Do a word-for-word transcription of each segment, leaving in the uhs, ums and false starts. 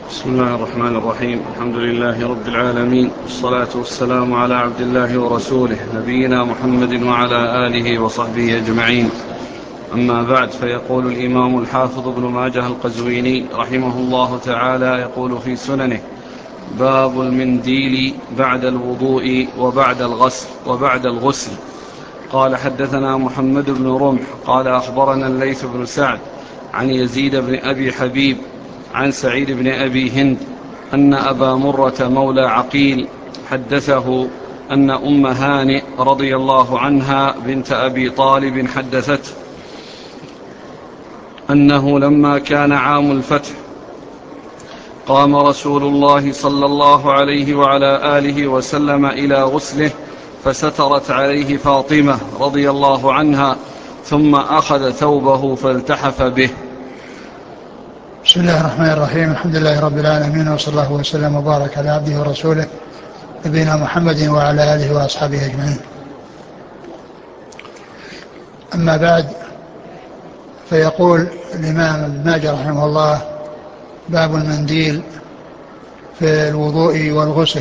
بسم الله الرحمن الرحيم. الحمد لله رب العالمين، والصلاة والسلام على عبد الله ورسوله نبينا محمد وعلى آله وصحبه أجمعين. أما بعد، فيقول الإمام الحافظ ابن ماجه القزويني رحمه الله تعالى يقول في سننه: باب المنديل بعد الوضوء وبعد الغسل وبعد الغسل. قال: حدثنا محمد بن رمح قال: أخبرنا الليث بن سعد عن يزيد بن أبي حبيب عن سعيد بن أبي هند أن أبا مرة مولى عقيل حدثه أن أم هانئ رضي الله عنها بنت أبي طالب حدثته أنه لما كان عام الفتح قام رسول الله صلى الله عليه وعلى آله وسلم إلى غسله، فسترت عليه فاطمة رضي الله عنها، ثم أخذ ثوبه فالتحف به. بسم الله الرحمن الرحيم. الحمد لله رب العالمين، وصلى الله وسلم وبارك على عبده ورسوله نبينا محمد وعلى آله وأصحابه أجمعين. أما بعد، فيقول الإمام ابن ماجه رحمه الله: باب المنديل في الوضوء والغسل،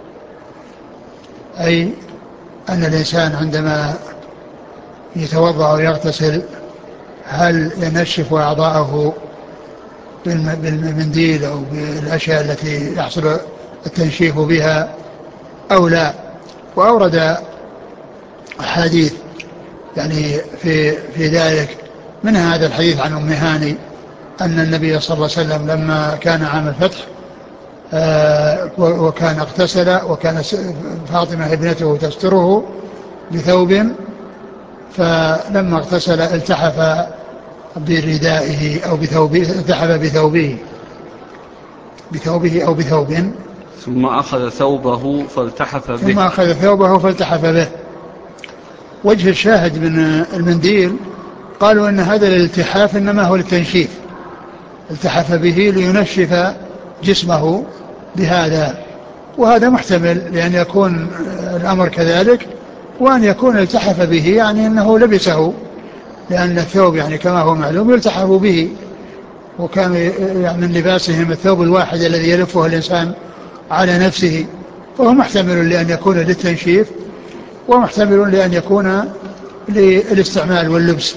أي أن الإنسان عندما يتوضأ ويغتسل هل ينشف أعضاءه بالمنديل أو بالأشياء التي يحصل التنشيف بها أو لا. وأورد أحاديث يعني في, في ذلك، من هذا الحديث عن أم هاني أن النبي صلى الله عليه وسلم لما كان عام الفتح آه وكان اغتسل، وكان فاطمة ابنته تستره بثوب، فلما اغتسل التحف بردائه أو بثوبه، التحف بثوبه بثوبه أو بثوب، ثم أخذ ثوبه فالتحف به ثم أخذ ثوبه فالتحف به. وجه الشاهد من المنديل قالوا أن هذا الالتحاف إنما هو للتنشيف، التحف به لينشف جسمه بهذا، وهذا محتمل لأن يكون الأمر كذلك، وأن يكون التحف به يعني أنه لبسه، لأن الثوب يعني كما هو معلوم يلتحف به، وكان يعني من لباسهم الثوب الواحد الذي يلفه الإنسان على نفسه، فهو محتمل لأن يكون للتنشيف، ومحتمل لأن يكون للاستعمال واللبس.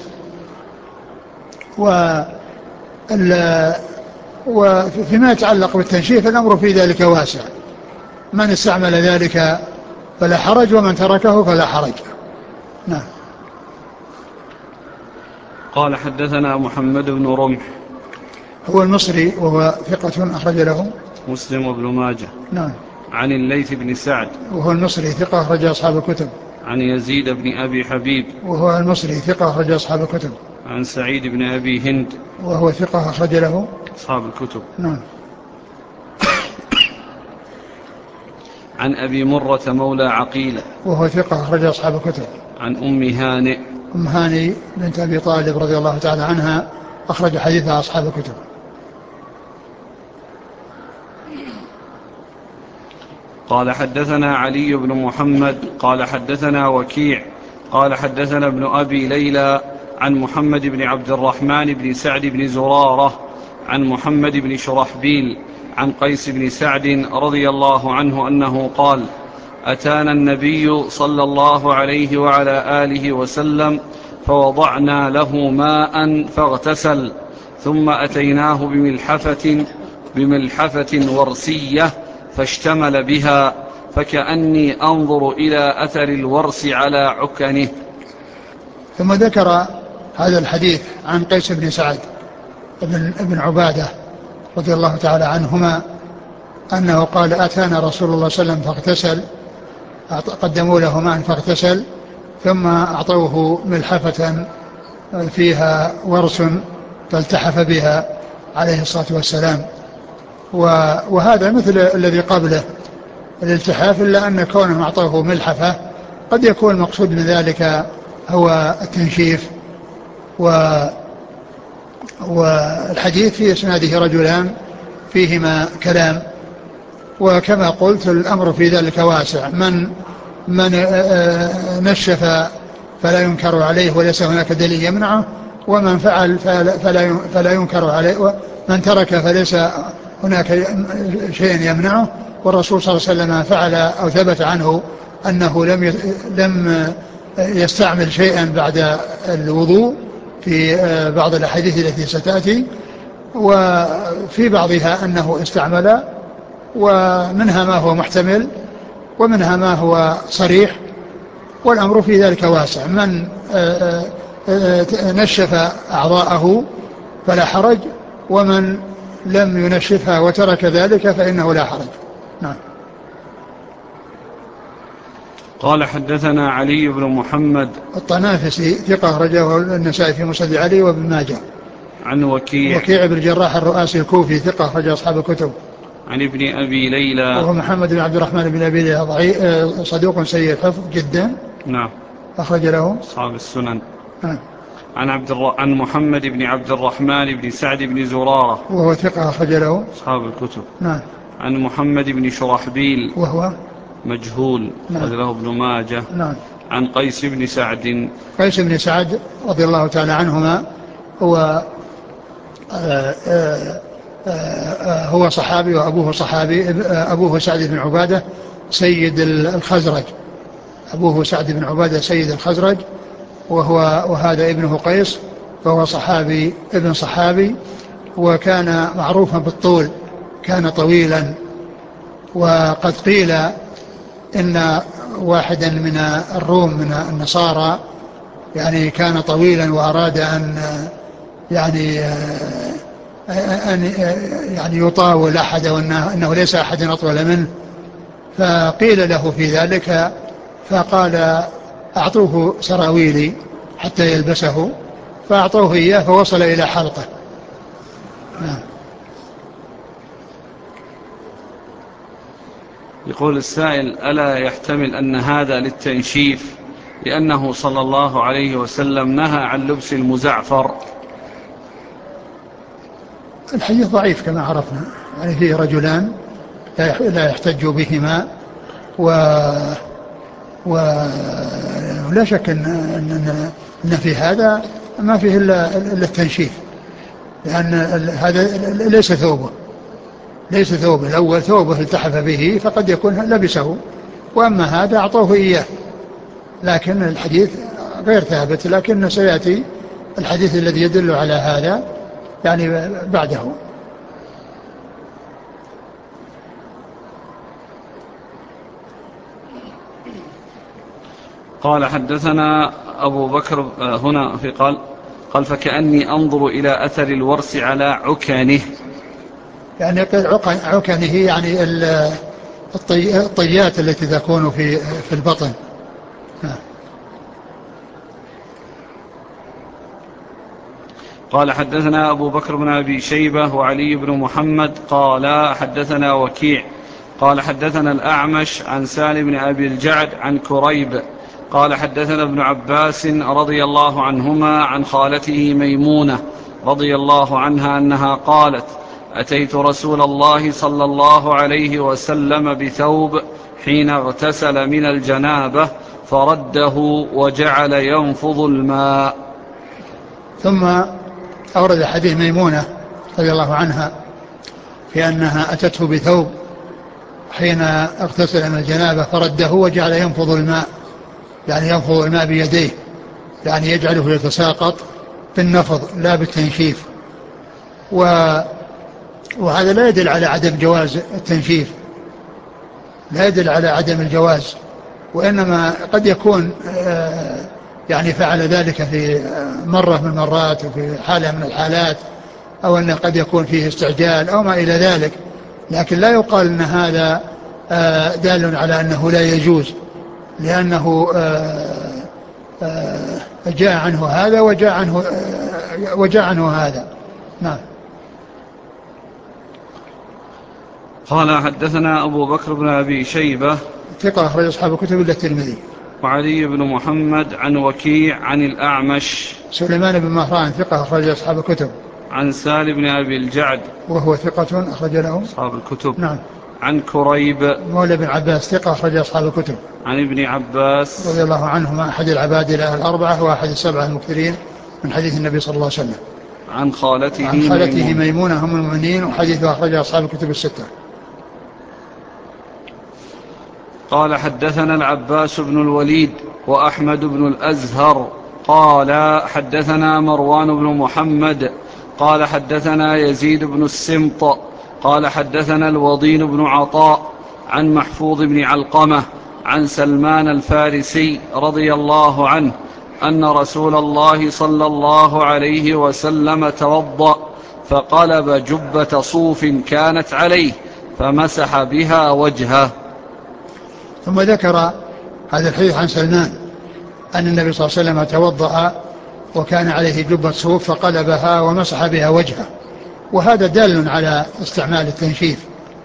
وفيما يتعلق بالتنشيف الأمر في ذلك واسع، من استعمل ذلك فلا حرج، ومن تركه فلا حرج. نعم. قال: حدثنا محمد بن رمح هو المصري وهو ثقة أخرج له مسلم وابن ماجه. نعم. عن الليث بن سعد وهو المصري ثقة أخرج أصحاب الكتب. عن يزيد بن أبي حبيب وهو المصري ثقة أخرج أصحاب الكتب. عن سعيد بن أبي هند وهو ثقة أخرج له أصحاب الكتب. نعم. عن أبي مرة مولى عقيل وهو ثقة أخرج أصحاب الكتب. عن أم هانئ أم هاني بنت أبي طالب رضي الله تعالى عنها أخرج حديثها أصحاب الكتب. قال: حدثنا علي بن محمد قال: حدثنا وكيع قال: حدثنا ابن أبي ليلى عن محمد بن عبد الرحمن بن سعد بن زرارة عن محمد بن شرحبيل عن قيس بن سعد رضي الله عنه أنه قال: أتانا النبي صلى الله عليه وعلى آله وسلم فوضعنا له ماء فاغتسل، ثم أتيناه بملحفة, بملحفة ورسية فاشتمل بها، فكأني أنظر إلى أثر الورس على عكنه. ثم ذكر هذا الحديث عن قيس بن سعد ابن, ابن عبادة رضي الله تعالى عنهما أنه قال: أتانا رسول الله صلى الله عليه وسلم فاغتسل، قدموا له ماء فاغتسل، ثم أعطوه ملحفة فيها ورس فالتحف بها عليه الصلاة والسلام. وهذا مثل الذي قبله الالتحاف، إلا أن كونهم أعطوه ملحفة قد يكون المقصود من ذلك هو التنشيف. والحديث في إسناده رجلان فيهما كلام، وكما قلت الأمر في ذلك واسع، من من نشف فلا ينكر عليه وليس هناك دليل يمنعه، ومن فعل فلا, فلا ينكر عليه، ومن ترك فليس هناك شيء يمنعه، والرسول صلى الله عليه وسلم فعل أو ثبت عنه أنه لم لم يستعمل شيئا بعد الوضوء في بعض الأحاديث التي ستأتي، وفي بعضها أنه استعمل، ومنها ما هو محتمل ومنها ما هو صريح، والأمر في ذلك واسع. من نشف أعضاءه فلا حرج، ومن لم ينشفها وترك ذلك فإنه لا حرج. نعم. قال حدثنا علي بن محمد الطنافسي ثقة رجاه النسائي في مسند علي وابن ماجه. عن وكيع وكيع بن الجراح الرؤاسي الكوفي ثقة رجاه أصحاب الكتب. عن ابن أبي ليلى وهو محمد بن عبد الرحمن بن أبي ليلى صدوق سيء الحفظ جدا. نعم. أخرج له أصحاب السنن. نعم. عن عبد الر... عن محمد بن عبد الرحمن بن سعد بن زرارة وهو ثقة أخرج له أصحاب الكتب. نعم. عن محمد بن شرحبيل وهو مجهول أخرج له ابن ماجه. نعم. عن قيس بن سعد قيس بن سعد رضي الله تعالى عنهما هو آآ آآ آآ هو صحابي وأبوه صحابي. أبوه سعد بن عبادة سيد الخزرج، أبوه سعد بن عبادة سيد الخزرج، وهو وهذا ابنه قيس، فهو صحابي ابن صحابي، وكان معروفا بالطول، كان طويلا. وقد قيل إن واحدا من الروم من النصارى يعني كان طويلا وأراد أن يعني أن يعني يطاول أحد، وأنه ليس أحد أطول منه، فقيل له في ذلك فقال أعطوه سراويلي حتى يلبسه، فأعطوه إياه فوصل إلى حلقه. نعم. يقول السائل: ألا يحتمل أن هذا للتنشيف لأنه صلى الله عليه وسلم نهى عن لبس المزعفر؟ الحديث ضعيف كما عرفنا، يعني فيه رجلان لا يحتج بهما، و ولا شك إن, إن, إن في هذا ما فيه إلا التنشيف، لأن هذا ليس ثوبه ليس ثوبه الأول ثوبه التحف به فقد يكون لبسه، وأما هذا أعطوه إياه. لكن الحديث غير ثابت، لكن سيأتي الحديث الذي يدل على هذا يعني بعده. قال حدثنا أبو بكر هنا في قال قال فكأني أنظر إلى أثر الورس على عكانه، يعني عكانه يعني الطيات التي تكون في في البطن. قال حدثنا أبو بكر بن أبي شيبة وعلي بن محمد قال حدثنا وكيع قال حدثنا الأعمش عن سالم بن أبي الجعد عن كريب قال حدثنا ابن عباس رضي الله عنهما عن خالته ميمونة رضي الله عنها أنها قالت: أتيت رسول الله صلى الله عليه وسلم بثوب حين اغتسل من الجنابة فرده وجعل ينفض الماء. ثم أورد حديث ميمونة رضي الله عنها في أنها أتته بثوب حين اغتسل من الجنابة فرده وجعل ينفض الماء، يعني ينفض الماء بيديه، يعني يجعله يتساقط بالنفض لا بالتنشيف. و... وهذا لا يدل على عدم جواز التنشيف، لا يدل على عدم الجواز، وإنما قد يكون يعني فعل ذلك في مرة من المرات وفي حالة من الحالات، أو أنه قد يكون فيه استعجال أو ما إلى ذلك، لكن لا يقال أن هذا دال على أنه لا يجوز، لأنه جاء عنه هذا وجاء عنه, وجاء عنه هذا. نعم. قال حدثنا أبو بكر بن أبي شيبة ثقة أخرج أصحاب الكتب إلا الترمذي. وعلي بن محمد عن وكيع عن الأعمش سليمان بن مهران ثقة أخرج أصحاب الكتب. عن سالم بن أبي الجعد وهو ثقة أخرج له أصحاب الكتب. نعم. عن كريب مولى بن عباس ثقة أخرج أصحاب الكتب. عن ابن عباس رضي الله عنهما أحد العبادلة الأربعة وأحد السبعة المكثرين من حديث النبي صلى الله عليه وسلم. عن خالته, عن خالته ميمونة, ميمونة أم المؤمنين، وحديثه أخرجه أصحاب الكتب الستة. قال حدثنا العباس بن الوليد وأحمد بن الأزهر قال حدثنا مروان بن محمد قال حدثنا يزيد بن السمط قال حدثنا الوضين بن عطاء عن محفوظ بن علقمة عن سلمان الفارسي رضي الله عنه أن رسول الله صلى الله عليه وسلم توضأ فقلب جبة صوف كانت عليه فمسح بها وجهه. ثم ذكر هذا الحديث عن سلمان أن النبي صلى الله عليه وسلم توضأ وكان عليه جبة صوف فقلبها ومسح بها وجهه، وهذا دال على استعمال التنشيف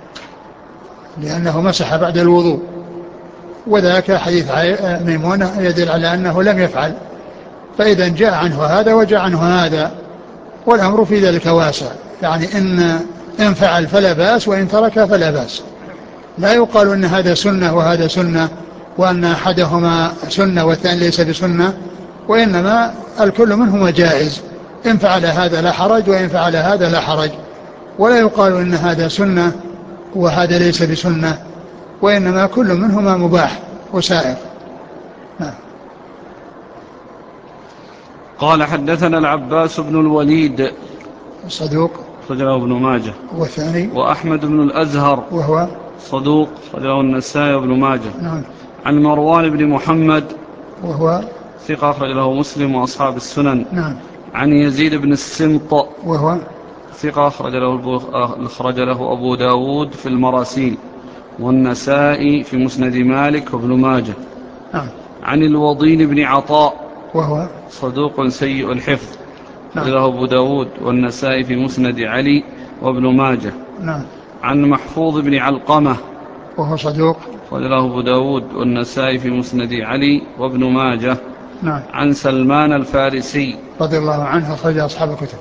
لأنه مسح بعد الوضوء، وذاك حديث ميمونة يدل على أنه لم يفعل، فإذا جاء عنه هذا وجاء عنه هذا والأمر في ذلك واسع، يعني إن, إن فعل فلا بأس وإن ترك فلا بأس، لا يقال أن هذا سنة وهذا سنة وأن أحدهما سنة والثاني ليس بسنة، وإنما الكل منهما جائز، إن فعل هذا لا حرج وإن فعل هذا لا حرج، ولا يقال أن هذا سنة وهذا ليس بسنة، وإنما كل منهما مباح وسائر. قال حدثنا العباس بن الوليد صدوق خرجه ابن ماجه، والثاني وأحمد بن الأزهر وهو صدوق خرجه النسائي وابن ماجه. نعم. عن مروان بن محمد وهو ثقة أخرج له مسلم وأصحاب السنن. نعم. عن يزيد بن السمط وهو ثقة أخرج له, أخرج له أبو داود في المراسيل والنسائي في مسند مالك وابن ماجه. نعم. عن الوضين بن عطاء وهو صدوق سيء الحفظ نعم. له أبو داود والنسائي في مسند علي وابن ماجه. نعم. عن محفوظ بن علقمة وهو صدوق له أبو داود والنسائي في مسند علي وابن ماجه. نعم. عن سلمان الفارسي رضي الله عنه أخرج أصحاب الكتب.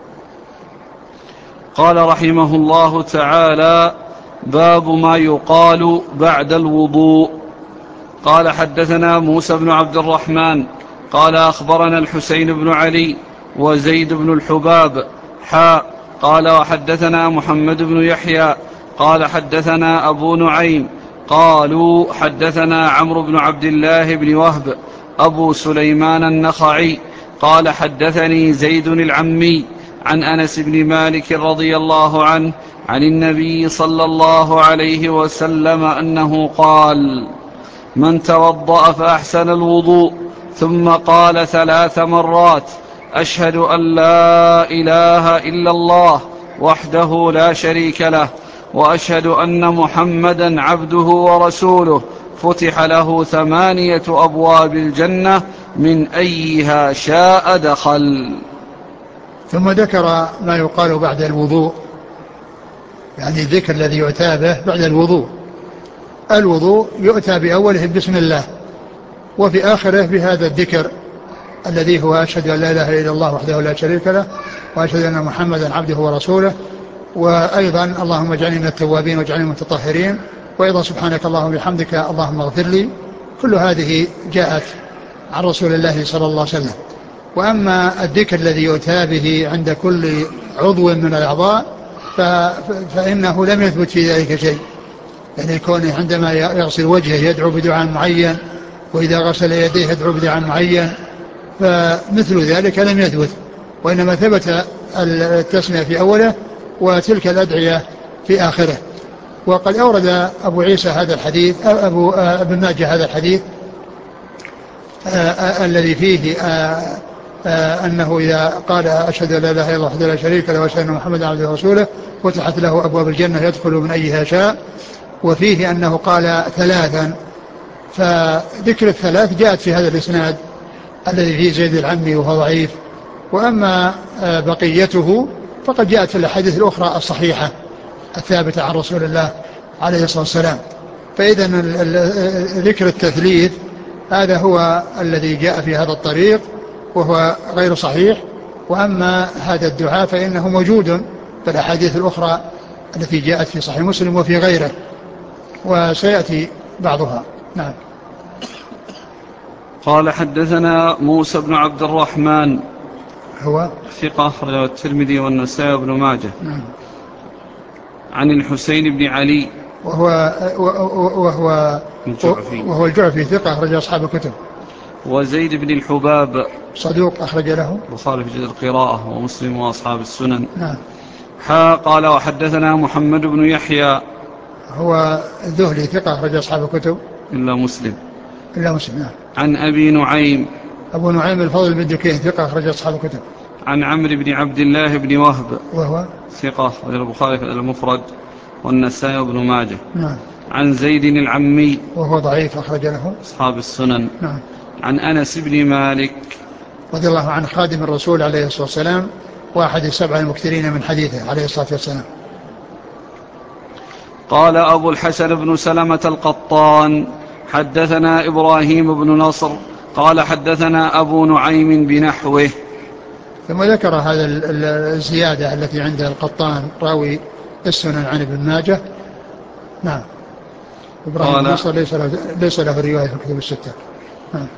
قال رحمه الله تعالى: باب ما يقال بعد الوضوء. قال حدثنا موسى بن عبد الرحمن قال أخبرنا الحسين بن علي وزيد بن الحباب حاء قال وحدثنا محمد بن يحيى قال حدثنا أبو نعيم قالوا حدثنا عمرو بن عبد الله بن وهب أبو سليمان النخعي قال حدثني زيد العمي عن أنس بن مالك رضي الله عنه عن النبي صلى الله عليه وسلم أنه قال: من توضأ فأحسن الوضوء ثم قال ثلاث مرات: أشهد أن لا إله إلا الله وحده لا شريك له وأشهد أن محمدا عبده ورسوله، فتح له ثمانية أبواب الجنة من أيها شاء دخل. ثم ذكر ما يقال بعد الوضوء، يعني الذكر الذي يؤتى به بعد الوضوء. الوضوء يؤتى بأوله بسم الله، وفي آخره بهذا الذكر الذي هو أشهد أن لا إله إلا الله وحده لا شريك له وأشهد أن محمدا عبده ورسوله، وأيضا اللهم اجعلني من التوابين واجعلني من المتطهرين، وأيضا سبحانك اللهم وبحمدك اللهم اغفر لي. كل هذه جاءت عن رسول الله صلى الله عليه وسلم. وأما الذكر الذي يؤتى به عند كل عضو من الأعضاء فإنه لم يثبت في ذلك شيء، يعني يكون عندما يغسل وجهه يدعو بدعاء معين، وإذا غسل يديه يدعو بدعاء معين، فمثل ذلك لم يثبت، وإنما ثبت التسمية في أوله وتلك الأدعية في آخره. وقد أورد أبو عيسى هذا الحديث أبو ابن ماجه هذا الحديث الذي فيه آآ آآ أنه إذا قال أشهد أن لا إله إلا الله وحده لا شريك له وأشهد أن محمدا عبده ورسوله فتحت له أبواب الجنة يدخل من أيها شاء، وفيه أنه قال ثلاثا، فذكر الثلاث جاءت في هذا الإسناد الذي فيه زيد العمي وهو ضعيف. وأما بقيته فقد جاءت في الأحاديث الأخرى الصحيحة الثابتة عن رسول الله عليه الصلاة والسلام. فإذا ذكر التثليث هذا هو الذي جاء في هذا الطريق وهو غير صحيح، وأما هذا الدعاء فإنه موجود في الأحاديث الأخرى التي جاءت في صحيح مسلم وفي غيره، وسيأتي بعضها. نعم. قال حدثنا موسى بن عبد الرحمن هو ثقة أخرجه الترمذي والنسائي وابن ماجه. نعم. عن الحسين بن علي وهو وهو الجعفي وهو الجعفي ثقة أخرج أصحاب الكتب. وزيد بن الحباب صدوق أخرج له البخاري في جزء القراءة ومسلم وأصحاب السنن. نعم. حا قال وحدثنا محمد بن يحيى هو الذهلي ثقة أخرج أصحاب الكتب إلا مسلم إلا مسلم. نعم. عن أبي نعيم أبو نعيم الفضل بن دكين ثقة أخرج أصحاب الكتب. عن عمرو بن عبد الله بن وهب وهو ثقة أخرج البخاري في المفرد والنسائي وابن ماجه. نعم. عن زيد العمي وهو ضعيف أخرج له أصحاب السنن. نعم. عن أنس بن مالك رضي الله عنه خادم الرسول عليه الصلاة والسلام واحد السبع المكثرين من حديثه عليه الصلاة والسلام. قال أبو الحسن بن سلمة القطان حدثنا إبراهيم بن نصر قال حدثنا أبو نعيم بنحوه. ثم ذكر هذا الزيادة التي عند القطان راوي السنن عن ابن ماجه. نعم. إبراهيم بن نصر ليس له, ليس له الرواية في الكتب الستة. نعم.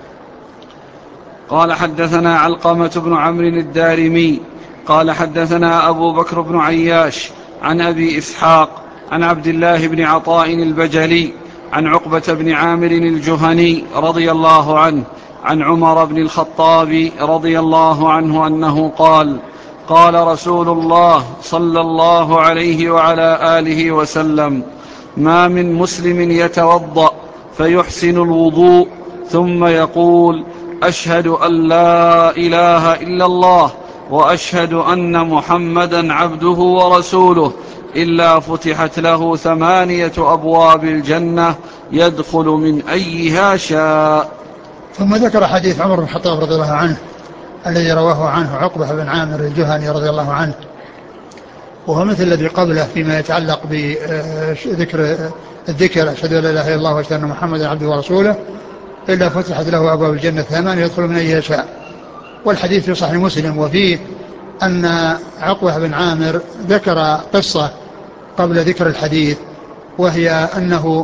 قال حدثنا علقمة بن عمرو الدارمي قال حدثنا أبو بكر بن عياش عن أبي إسحاق عن عبد الله بن عطاء البجلي عن عقبة بن عامر الجهني رضي الله عنه عن عمر بن الخطاب رضي الله عنه أنه قال قال رسول الله صلى الله عليه وعلى آله وسلم ما من مسلم يتوضأ فيحسن الوضوء ثم يقول أشهد أن لا إله إلا الله وأشهد أن محمدا عبده ورسوله إلا فتحت له ثمانية أبواب الجنة يدخل من أيها شاء. ثم ذكر حديث عمر بن الخطاب رضي الله عنه الذي رواه عنه عقبة بن عامر الجهني رضي الله عنه، وهو مثل الذي قبله فيما يتعلق بذكر الذكر أشهد أن لا إله إلا الله وأشهد أن محمدا عبده ورسوله إلا فتحت له أبواب الجنة ثمانية يدخل من أيها شاء. والحديث في صحيح مسلم، وفيه أن عقبة بن عامر ذكر قصة قبل ذكر الحديث، وهي أنه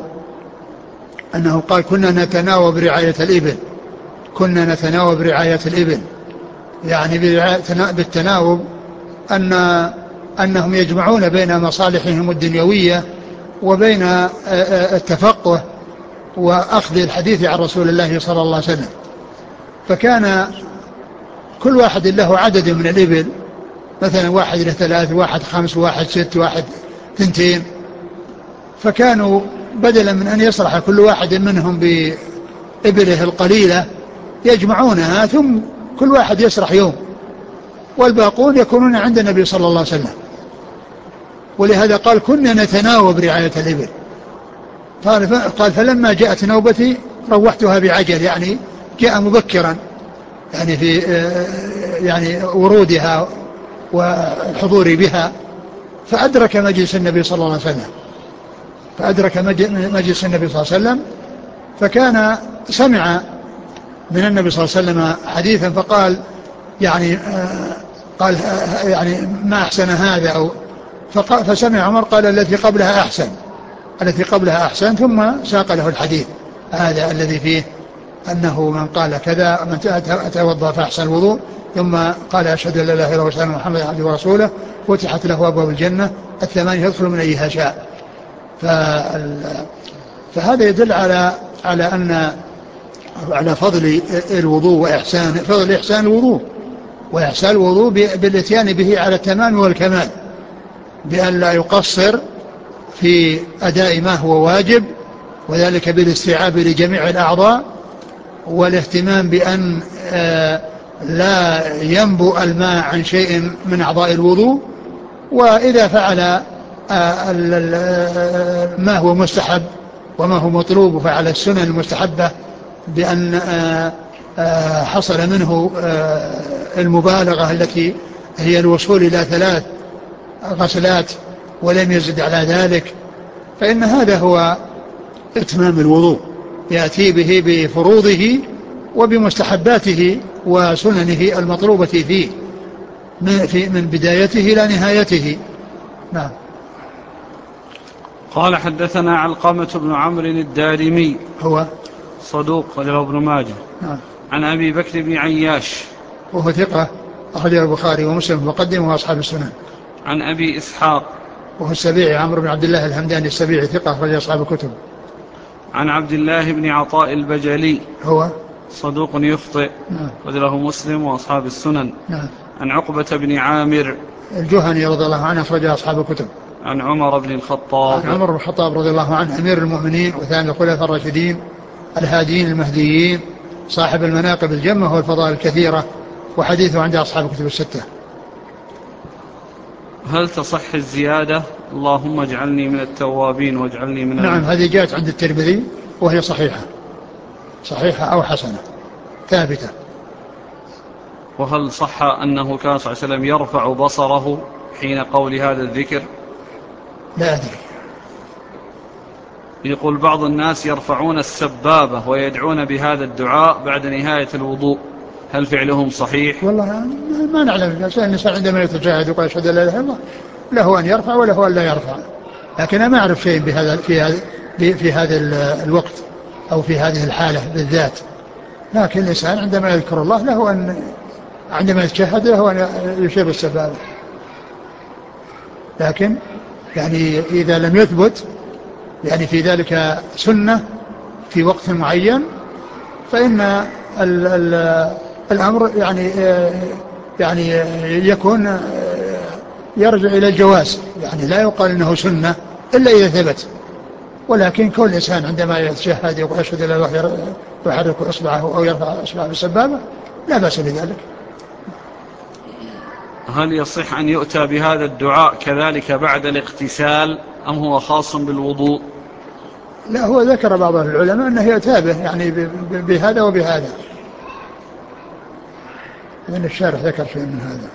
أنه قال كنا نتناوب رعاية الإبل كنا نتناوب رعاية الإبل يعني بالتناوب أن أنهم يجمعون بين مصالحهم الدنيوية وبين التفقه وأخذ الحديث عن رسول الله صلى الله عليه وسلم. فكان كل واحد له عدد من الإبل، مثلا واحد له ثلاث، واحد خمس، واحد ست، واحد ثنتين، فكانوا بدلا من أن يصرح كل واحد منهم بإبله القليلة يجمعونها ثم كل واحد يسرح يوم، والباقون يكونون عند النبي صلى الله عليه وسلم. ولهذا قال كنا نتناوب رعاية الإبل. قال فلما جاءت نوبتي روحتها بعجل، يعني جاء مبكرا يعني في يعني ورودها والحضور بها، فأدرك مجلس النبي صلى الله عليه وسلم فأدرك مجلس النبي صلى الله عليه وسلم فكان سمع من النبي صلى الله عليه وسلم حديثا فقال يعني قال يعني ما أحسن هذا، أو فسمع عمر قال التي قبلها أحسن التي قبلها أحسن ثم ساق له الحديث هذا الذي فيه أنه من قال كذا من توضأ فأحسن الوضوء ثم قال أشهد أن لا إله إلا الله وأشهد أن محمدا عبده ورسوله فتحت له أبواب الجنة الثمانية يدخل من أيها شاء. فهذا يدل على على أن على فضل الوضوء وإحسان فضل إحسان الوضوء وإحسان الوضوء بالاتيان به على التمام والكمال، بأن لا يقصر في أداء ما هو واجب، وذلك بالاستيعاب لجميع الأعضاء، والاهتمام بأن لا ينبؤ الماء عن شيء من أعضاء الوضوء، وإذا فعل ما هو مستحب وما هو مطلوب فعل السنن المستحبة بأن حصل منه المبالغة التي هي الوصول إلى ثلاث غسلات ولم يزد على ذلك، فإن هذا هو إتمام الوضوء، يأتي به بفروضه وبمستحباته وسننه المطلوبة فيه من بدايته إلى نهايته. نعم. قال حدثنا علقمة بن عمرو الدارمي هو صدوق رجل ابن ماجه. نعم. عن أبي بكر بن عياش وهو ثقة أخرجه البخاري ومسلم وقدمه أصحاب السنن. عن أبي إسحاق وهو السبيعي عمرو بن عبد الله الهمداني السبيعي ثقة أخرج أصحاب الكتب. عن عبد الله بن عطاء البجلي هو صدوق يخطئ نعم. وله مسلم وأصحاب السنن. نعم. عن عقبة بن عامر الجهني رضي الله عنه أخرج أصحاب الكتب. عن عمر بن الخطاب عن عمر بن الخطاب رضي الله عنه أمير المؤمنين وثاني الخلفاء الراشدين الهاديين المهديين صاحب المناقب الجمة والفضائل الكثيرة، وحديثه عند أصحاب الكتب الستة. هل تصح الزيادة اللهم اجعلني من التوابين واجعلني من نعم، هذه جاءت عند الترمذي وهي صحيحة صحيحة أو حسنة ثابتة. وهل صح أنه كان صلى الله عليه وسلم يرفع بصره حين قول هذا الذكر؟ لا أدري. يقول بعض الناس يرفعون السبابة ويدعون بهذا الدعاء بعد نهاية الوضوء، هل فعلهم صحيح؟ والله ما نعلم. الإنسان عندما يتشاهد وقال أشهد أن لا إله إلا الله له أن يرفع وله أن لا يرفع، لكن أنا ما أعرف شيء بهذا في هذا في هذا الوقت أو في هذه الحالة بالذات. لكن الإنسان عندما يذكر الله له أن عندما يتشهد له أن يشير السبابة، لكن يعني إذا لم يثبت يعني في ذلك سنة في وقت معين فإن ال ال الأمر يعني يعني يكون يرجع إلى الجواز، يعني لا يقال إنه سنة إلا إذا ثبت. ولكن كل إنسان عندما يتشهد يقول أشهد أن لا إله إلا الله يحرك إصبعه أو يرفع إصبعه بالسبابة لا بأس بذلك. هل يصح أن يؤتى بهذا الدعاء كذلك بعد الاغتسال أم هو خاص بالوضوء؟ لا، هو ذكر بعض العلماء أنه يتابه يعني بهذا وبهذا، لأن الشارح ذكر شيء من هذا.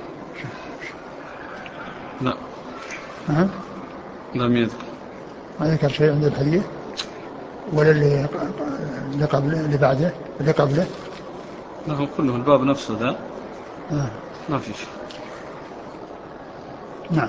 لا ها؟ لم يذكر. ما ذكر شيء عند الحديث ولا اللي اللي قبله اللي بعده اللي قبله. لا، كله الباب نفسه ذا. آه. ما في شيء. نعم.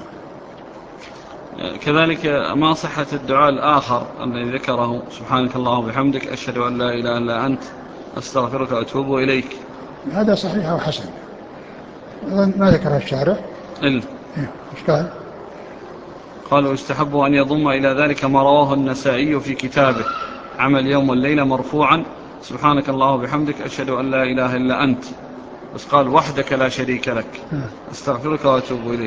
كذلك ما صحة الدعاء الآخر الذي ذكره سبحانك اللهم وبحمدك أشهد أن لا إله إلا أنت أستغفرك وأتوب إليك؟ هذا صحيح وحسن، ما ذكره الشارع. إلا إيش قال؟ قالوا يستحب أن يضم إلى ذلك ما رواه النسائي في كتابه عمل يوم والليلة مرفوعا سبحانك اللهم وبحمدك أشهد أن لا إله إلا أنت، بس قال وحدك لا شريك لك أستغفرك وأتوب إليك.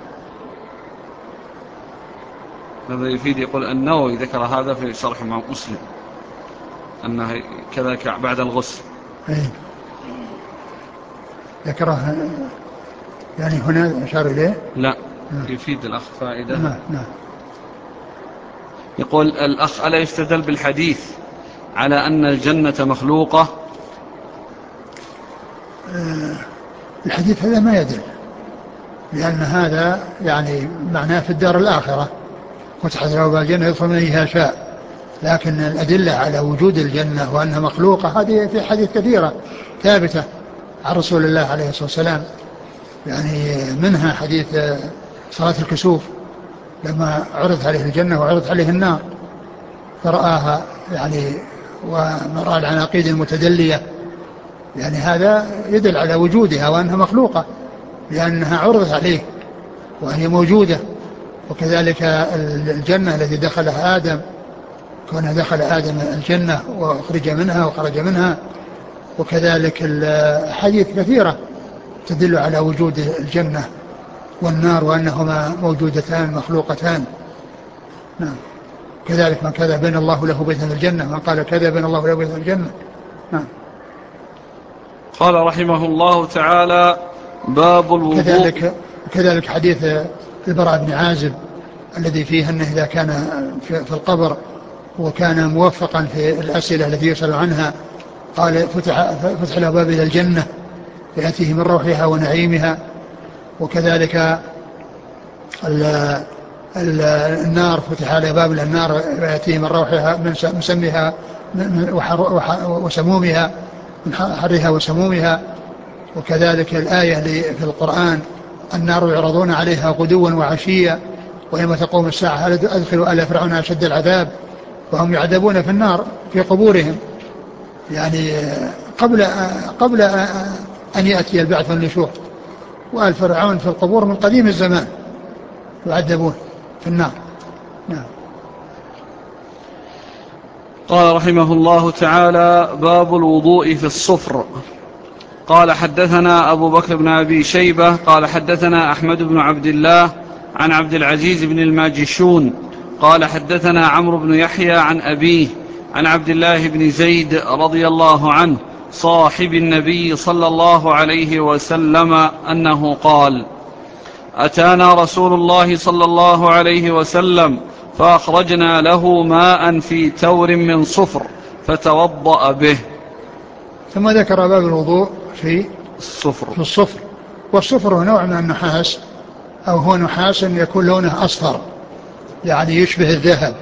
هذا يفيد. يقول النووي ذكر هذا في شرح مع مسلم أنه كذلك بعد الغسل. أيه. ذكره يعني هنا أشار إليه. لا يفيد الأخ فائدة. نعم نعم. يقول الأخ ألا يستدل بالحديث على أن الجنة مخلوقة؟ أه الحديث هذا ما يدل، لأن هذا يعني معناه في الدار الآخرة فتحت له باب الجنة يدخل من أيها شاء، لكن الأدلة على وجود الجنة وأنها مخلوقة هذه في حديث كثيرة ثابتة عن رسول الله عليه الصلاة والسلام، يعني منها حديث صلاة الكسوف لما عرض عليه الجنة وعرض عليه النار فرآها يعني ومرأى العناقيد المتدلية، يعني هذا يدل على وجودها وأنها مخلوقة لأنها عرضت عليه وهي موجودة. وكذلك الجنة التي دخلها آدم كون دخل آدم الجنة وأخرج منها وخرج منها، وكذلك الحديث كثيرة تدل على وجود الجنة والنار وأنهما موجودتان مخلوقتان. نعم. كذلك من كذا بين الله له بيتا في الجنة، من قال كذا بين الله له بيتا في الجنة. نعم. قال رحمه الله تعالى باب الوضوء. كذلك, كذلك حديث البراء بن عازب الذي فيه أنه إذا كان في القبر وكان موفقا في الأسئلة التي يسأل عنها قال فتح, فتح له باب إلى الجنة يأتيه من روحها ونعيمها. وكذلك ال ال النار فتح له باب إلى النار يأتيه من روحها من مسمها وسمومها من حرها وسمومها. وكذلك الآية في القرآن النار يعرضون عليها غدوا وعشيا ويوم تقوم الساعة أدخلوا آل فرعون أشد العذاب وهم يعذبون في النار في قبورهم، يعني قبل قبل أن يأتي البعث والنشور. وآل فرعون في القبور من قديم الزمان يعذبون في النار. نعم. قال رحمه الله تعالى: باب الوضوء في الصفر. قال حدثنا أبو بكر بن أبي شيبة قال حدثنا أحمد بن عبد الله عن عبد العزيز بن الماجشون قال حدثنا عمرو بن يحيى عن أبيه عن عبد الله بن زيد رضي الله عنه صاحب النبي صلى الله عليه وسلم أنه قال: أتانا رسول الله صلى الله عليه وسلم فأخرجنا له ماء في تور من صفر فتوضأ به. ثم ذكر باب الوضوء في الصفر. في الصفر. والصفر هو نوع من النحاس، أو هو نحاس يكون لونه أصفر يعني يشبه الذهب.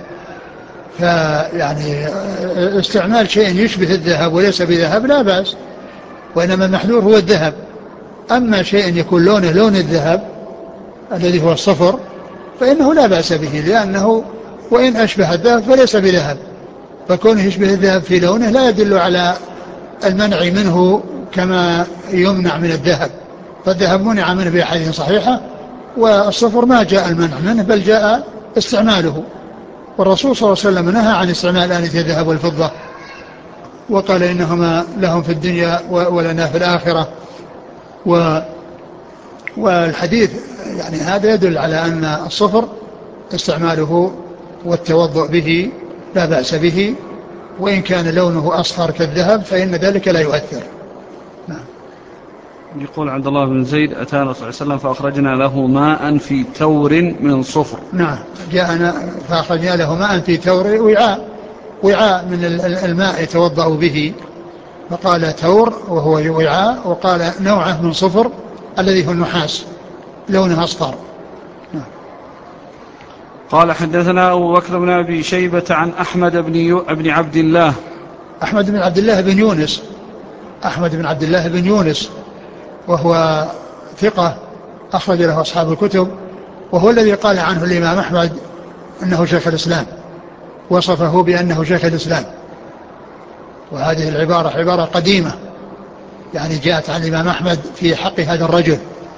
فيعني استعمال شيء يشبه الذهب وليس بذهب لا بأس، وإنما المحذور هو الذهب. أما شيء يكون لونه لون الذهب الذي هو الصفر فإنه لا بأس به، لأنه وإن أشبه الذهب فليس بذهب، فكونه يشبه الذهب في لونه لا يدل على المنع منه كما يمنع من الذهب. فالذهب منع منه بأحاديث صحيحة، والصفر ما جاء المنع منه بل جاء استعماله. والرسول صلى الله عليه وسلم نهى عن استعمال آنية الذهب والفضة، وقال إنهما لهم في الدنيا ولنا في الآخرة. و والحديث يعني هذا يدل على أن الصفر استعماله والتوضؤ به لا بأس به، وإن كان لونه أصفر كالذهب فإن ذلك لا يؤثر. نعم. يقول عبد الله بن زيد: أتانا صلى الله عليه وسلم فأخرجنا له ماء في تور من صفر. نعم، جاءنا فأخرجنا له ماء في تور، وعاء وعاء من الماء يتوضأ به، فقال تور وهو وعاء، وقال نوعه من صفر الذي هو النحاس لونه أصفر. نعم. قال حدثنا أبو بكر بن أبي شيبة عن أحمد بن, يو... بن عبد الله أحمد بن عبد الله بن يونس أحمد بن عبد الله بن يونس وهو ثقة أخرج له أصحاب الكتب، وهو الذي قال عنه الإمام أحمد أنه شيخ الإسلام، وصفه بأنه شيخ الإسلام. وهذه العبارة عبارة قديمة يعني جاءت عن الإمام أحمد في حق هذا الرجل،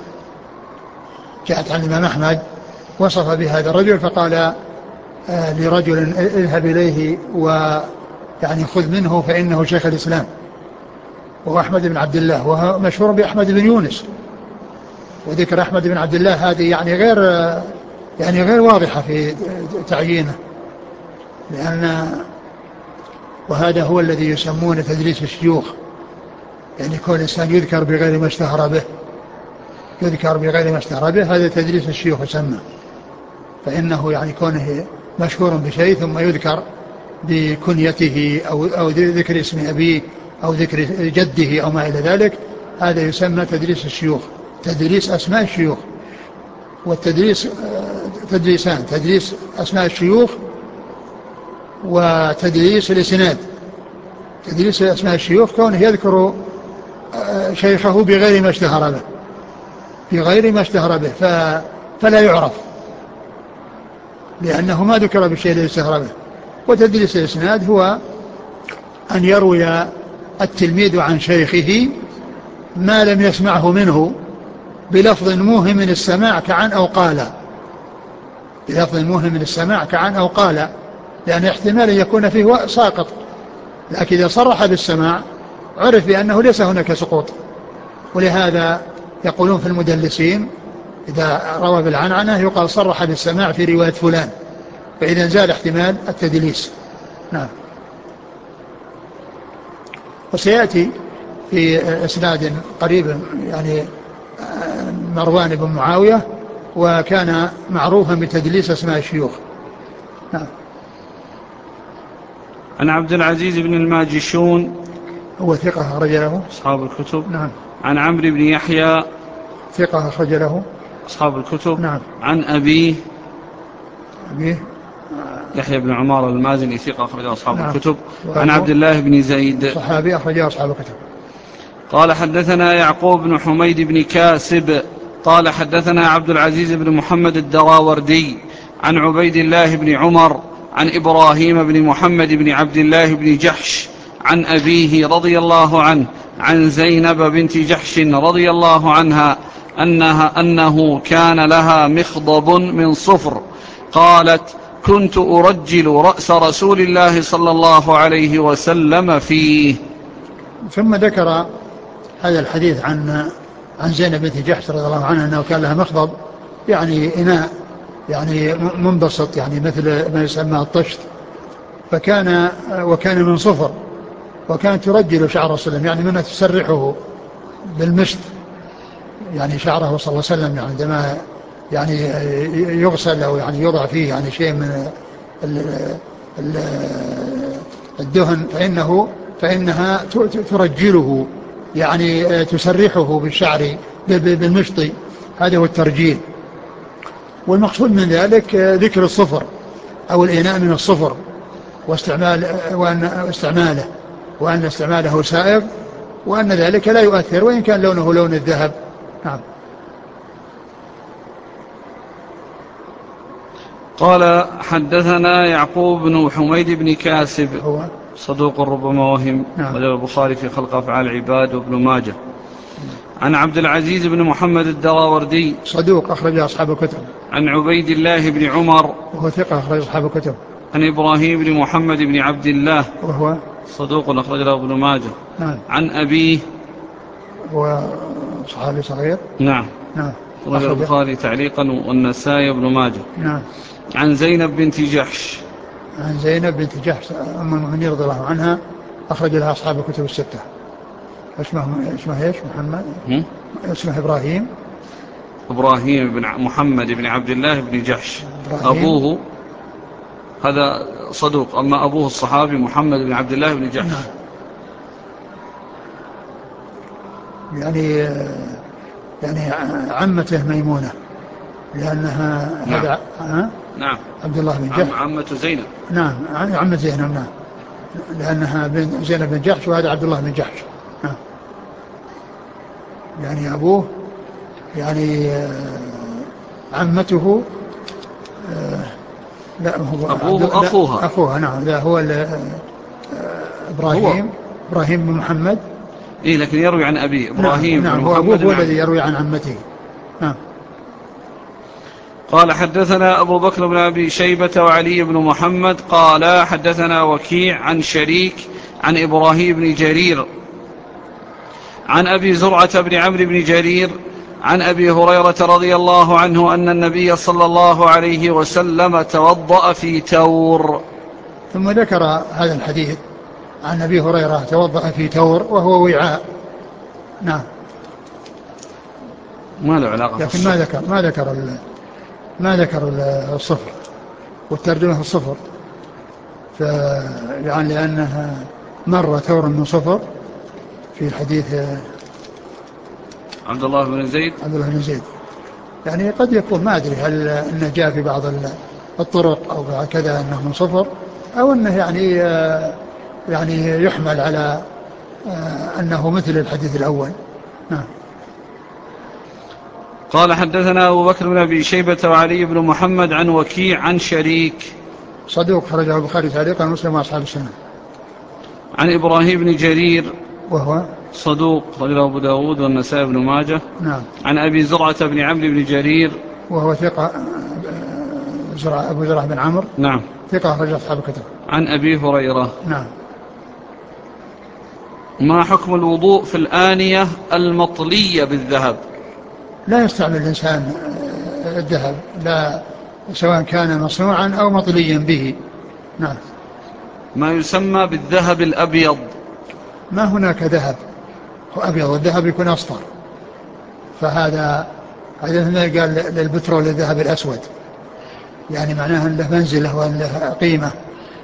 جاءت عن الإمام أحمد وصف بهذا الرجل فقال آه لرجل اذهب إليه ويعني خذ منه فإنه شيخ الإسلام، وهو أحمد بن عبد الله، وهو مشهور بأحمد بن يونس. وذكر أحمد بن عبد الله هذه يعني غير يعني غير واضحة في تعيينه، لأن وهذا هو الذي يسمونه تدليس الشيوخ، يعني كل إنسان يذكر بغير ما اشتهر به يذكر بغير ما اشتهر به هذا تدليس الشيوخ يسمى. فإنه يعني كونه مشهور بشيء ثم يذكر بكنيته أو, أو ذكر اسم أبيه أو ذكر جده أو ما إلى ذلك، هذا يسمى تدليس الشيوخ، تدليس أسماء الشيوخ. والتدليس تدليسان: تدليس أسماء الشيوخ وتدليس الإسناد. تدليس أسماء الشيوخ كونه يذكر شيخه بغير ما اشتهر به بغير ما اشتهر به فلا يعرف لأنه ما ذكر بالشيء الذي اشتهر به. وتدليس الإسناد هو أن يروي التلميذ عن شيخه ما لم يسمعه منه بلفظ موهم من السماع كعن أو قال بلفظ موهم من السماع كعن أو قال، لأن احتمال يكون فيه ساقط، لكن إذا صرح بالسماع عرف بأنه ليس هناك سقوط. ولهذا يقولون في المدلسين إذا روى بالعنعنة يقال صرح بالسماع في رواية فلان، فإذا زال احتمال التدليس. نعم. وسيأتي في إسناد قريب يعني مروان بن معاوية، وكان معروفا بتدليس اسماء الشيوخ. نعم. عن عبد العزيز بن الماجشون هو ثقة أخرج له أصحاب الكتب. نعم. عن عمرو بن يحيى ثقة أخرج له أصحاب الكتب. نعم. عن أبيه أبيه يحيى بن عمار المازني ثقة أخرج له أصحاب نعم. الكتب. عن نعم. عبد الله بن زيد صحابي أخرج له أصحاب الكتب. قال حدثنا يعقوب بن حميد بن كاسب قال حدثنا عبد العزيز بن محمد الدراوردي عن عبيد الله بن عمر عن إبراهيم بن محمد بن عبد الله بن جحش عن أبيه رضي الله عنه عن زينب بنت جحش رضي الله عنها أنها أنه كان لها مخضب من صفر، قالت: كنت أرجل رأس رسول الله صلى الله عليه وسلم فيه. ثم ذكر هذا الحديث عن عن زينب بنت جحش رضي الله عنها أنه كان لها مخضب، يعني إناء يعني منبسط، يعني مثل ما يسمى الطشت، فكان وكان من صفر، وكانت ترجل شعر رسول الله، يعني منها تسرحه بالمشط، يعني شعره صلى الله عليه وسلم، يعني عندما يعني يغسل أو يعني يوضع فيه يعني شيء من الدهن، فإنه فإنها ترجله، يعني تسرحه بالشعر بالمشط، هذا هو الترجيل. والمقصود من ذلك ذكر الصفر أو الإناء من الصفر، واستعمال وأن استعماله وأن استعماله سائغ، وأن ذلك لا يؤثر وإن كان لونه لون الذهب. نعم. قال: حدثنا يعقوب بن حميد بن كاسب، هو صدوق ربما وهم، نعم. وله البخاري في خلق أفعال العباد وابن ماجه. عن عبد العزيز بن محمد الدراوردي، صدوق أخرج أصحاب الكتب. عن عبيد الله بن عمر، وهو ثقة أخرج أصحاب الكتب. عن إبراهيم بن محمد بن عبد الله، وهو صدوق أخرج له ابن ماجه. نعم. عن أبيه، هو صحابي صغير. نعم، نعم. أخرج البخاري تعليقا والنسائي وابن ماجه. نعم. عن زينب بنت جحش، عن زينب بنت جحش أم المؤمنين رضي الله عنها، أخرج لها أصحاب الكتب الستة. اسمه اسمه ايش؟ محمد. اسمه إبراهيم. إبراهيم بن محمد بن عبد الله بن جحش. إبراهيم. أبوه هذا صدوق، أما أبوه الصحابي محمد بن عبد الله بن جحش. نعم. يعني يعني عمته ميمونة، لأنها نعم. هذا ها؟ نعم. عبد الله بن جحش. عم عمة زينب. نعم، عمة زينب. نعم، لأنها بن زينب بن جحش، وهذا عبد الله بن جحش. نعم. يعني أبوه يعني عمته، لا هو أبوه أخوها. أخوها. نعم. لا هو إبراهيم. هو إبراهيم بن محمد. إيه، لكن يروي عن أبيه إبراهيم. نعم. بن نعم. هو محمد أبوه هو بن الذي يروي عن عمته. نعم. قال: حدثنا أبو بكر بن أبي شيبة وعلي بن محمد قال: حدثنا وكيع عن شريك عن إبراهيم بن جرير عن أبي زرعة بن عمرو بن جرير عن أبي هريرة رضي الله عنه أن النبي صلى الله عليه وسلم توضأ في تور. ثم ذكر هذا الحديث عن أبي هريرة توضأ في تور، وهو وعاء. نعم. ما له علاقة، لكن ما ذكر ما ذكر ما ذكر الصفر والترجمة في الصفر، يعني لأنها مر ثور من صفر في الحديث عبد الله بن زيد. عبد الله بن زيد. يعني قد يكون ما أدري هل أنه جاء في بعض الطرق أو كذا أنه من صفر، أو أنه يعني يعني يحمل على أنه مثل الحديث الأول. نعم. قال: حدثنا أبو بكر بن أبي شيبة وعلي بن محمد عن وكيع عن شريك، صدوق خرجه البخاري تعليقا ومسلم وأصحاب السنة. عن إبراهيم بن جرير، وهو صدوق خرجه أبو داود والنسائي بن ماجه. نعم. عن أبي زرعة بن عمرو بن جرير، وهو ثقة، زرع أبو زرع بن عمرو. نعم. ثقة خرج أصحاب الكتب. عن أبي هريرة. نعم. ما حكم الوضوء في الآنية المطلية بالذهب؟ لا يستعمل الإنسان الذهب، لا، سواء كان مصنوعا أو مطليا به. نعم. ما يسمى بالذهب الأبيض؟ ما هناك ذهب أبيض، والذهب يكون أصفر، فهذا هذا هنا قال للبترول الذهب الأسود، يعني معناه أن له منزلة وأن له قيمة.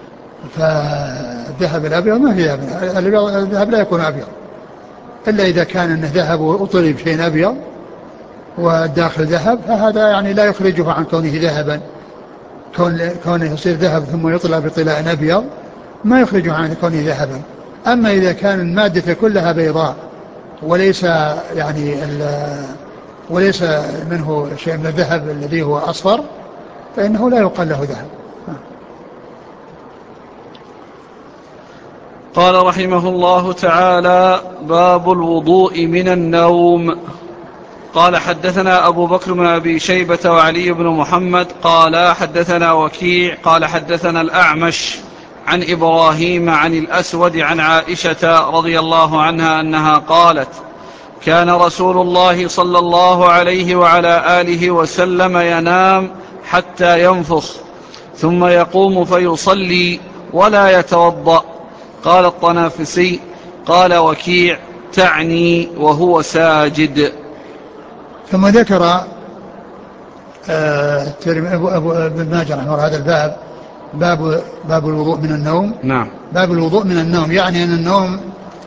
فالذهب الأبيض ما في ذهب، الذهب لا يكون أبيض إلا إذا كان أنه ذهب وأطلي بشيء أبيض والداخل ذهب، فهذا يعني لا يخرجه عن كونه ذهبا. كون كونه يصير ذهب ثم يطلع بطلاء أبيض ما يخرجه عن كونه ذهبا. أما إذا كان المادة كلها بيضاء وليس يعني وليس منه شيء من الذهب الذي هو أصفر، فإنه لا يقال له ذهب. قال رحمه الله تعالى: باب الوضوء من النوم. قال حدثنا أبو بكر بن أبي شيبة وعلي بن محمد قال حدثنا وكيع قال حدثنا الأعمش عن إبراهيم عن الأسود عن عائشة رضي الله عنها أنها قالت كان رسول الله صلى الله عليه وعلى آله وسلم ينام حتى ينفخ ثم يقوم فيصلي ولا يتوضأ. قال الطنافسي قال وكيع تعني وهو ساجد. ثم ذكر آه أبو, أبو ابن ماجه رحمه هذا الباب باب, باب الوضوء من النوم. نعم. باب الوضوء من النوم يعني أن النوم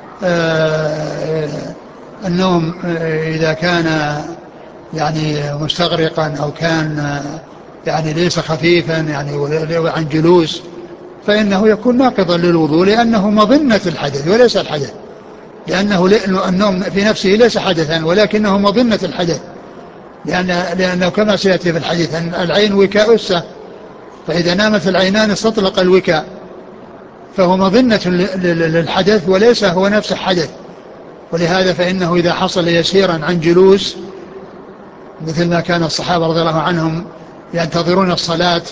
آه النوم آه إذا كان يعني مستغرقا أو كان آه يعني ليس خفيفا يعني عن جلوس فإنه يكون ناقضا للوضوء لأنه مظنة الحدث وليس الحدث، لأنه النوم في نفسه ليس حدثا ولكنه مظنة الحدث، لأن لأنه كما سيأتي في الحديث أن العين وكاء السه، فإذا نامت العينان استطلق الوكاء، فهو مظنة للحدث وليس هو نفس الحدث. ولهذا فإنه إذا حصل يسيرا عن جلوس مثل ما كان الصحابة رضي الله عنهم ينتظرون الصلاة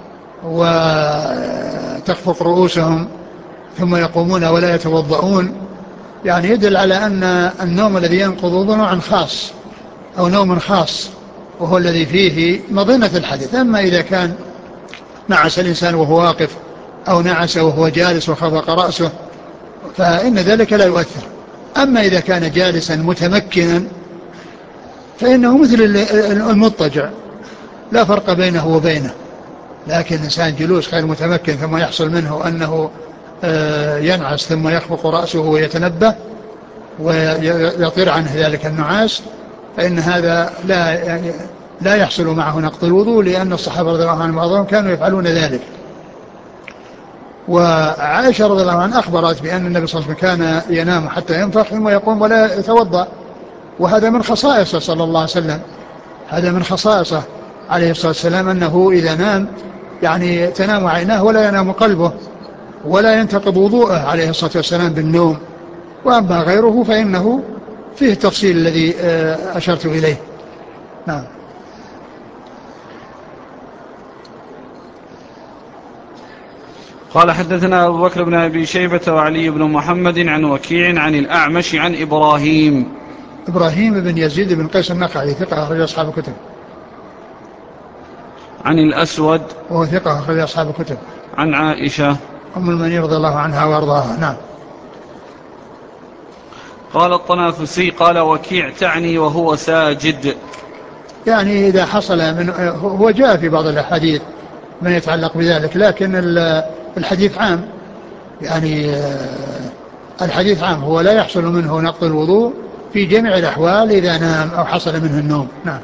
وتخفق رؤوسهم ثم يقومون ولا يتوضؤون، يعني يدل على أن النوم الذي ينقض نوع خاص أو نوم خاص وهو الذي فيه مظنة الحدث. أما إذا كان نعس الإنسان وهو واقف أو نعس وهو جالس وخفق رأسه فإن ذلك لا يؤثر. أما إذا كان جالسا متمكنا فإنه مثل المضطجع لا فرق بينه وبينه، لكن إنسان جلوس غير متمكن ثم يحصل منه أنه ينعس ثم يخفق رأسه ويتنبه ويطير عنه ذلك النعاس فإن هذا لا يعني لا يحصل معه نقض الوضوء، لأن الصحابة رضي الله عنهم بعضهم كانوا يفعلون ذلك. وعائشة رضي الله عنها أخبرت بأن النبي صلى الله عليه وسلم كان ينام حتى ينفخ ثم يقوم ولا يتوضأ، وهذا من خصائصه صلى الله عليه وسلم، هذا من خصائصه عليه الصلاة والسلام أنه إذا نام يعني تنام عيناه ولا ينام قلبه ولا ينتقض وضوءه عليه الصلاة والسلام بالنوم. وأما غيره فإنه فيه التفصيل الذي أشرت إليه. نعم. قال حدثنا أبو بكر بن أبي شيبة وعلي بن محمد عن وكيع عن الأعمش عن إبراهيم إبراهيم بن يزيد بن قيس النخعي ثقة أخرج أصحاب الكتب. عن الأسود وهو ثقة أخرج أصحاب الكتب. عن عائشة أم المؤمنين رضي الله عنها وأرضاها. نعم. قال الطنافسي قال وكيع تعني وهو ساجد، يعني إذا حصل من هو جاء في بعض الأحاديث ما يتعلق بذلك، لكن الحديث عام، يعني الحديث عام هو لا يحصل منه نقض الوضوء في جميع الأحوال إذا نام أو حصل منه النوم. نعم.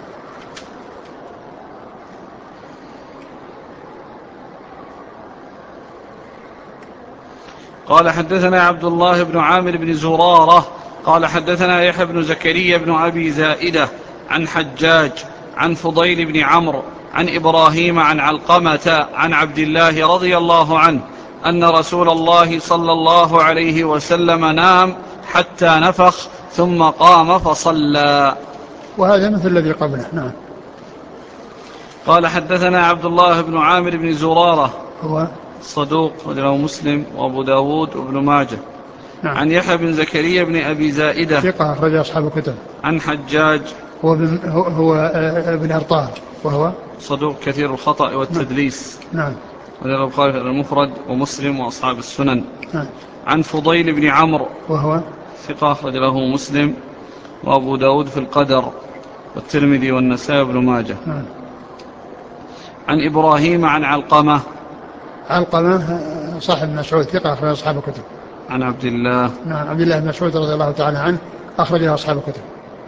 قال حدثنا عبد الله بن عامر بن زرارة قال حدثنا يحيى بن زكريا بن أبي زائدة عن حجاج عن فضيل بن عمرو عن إبراهيم عن علقمة عن عبد الله رضي الله عنه أن رسول الله صلى الله عليه وسلم نام حتى نفخ ثم قام فصلى. وهذا مثل الذي قبله. نعم. قال حدثنا عبد الله بن عامر بن زرارة هو صدوق وله مسلم وأبو داود وابن ماجه. نعم. عن يحيى بن زكريا بن أبي زائدة ثقة أخرج أصحاب الكتب. عن حجاج هو ابن, هو ابن أرطاه وهو صدوق كثير الخطأ والتدليس. نعم. وله البخاري المفرد ومسلم وأصحاب السنن. نعم. عن فضيل بن عمرو وهو ثقة أخرج له مسلم وأبو داود في القدر والترمذي والنسائي بن ماجه. نعم. عن إبراهيم عن علقمة علقمة صاحب مسعود ثقة أخرج أصحاب الكتب. عن عبد الله نعم عبد الله بن مسعود رضي الله تعالى عنه أخرج أصحاب الكتب.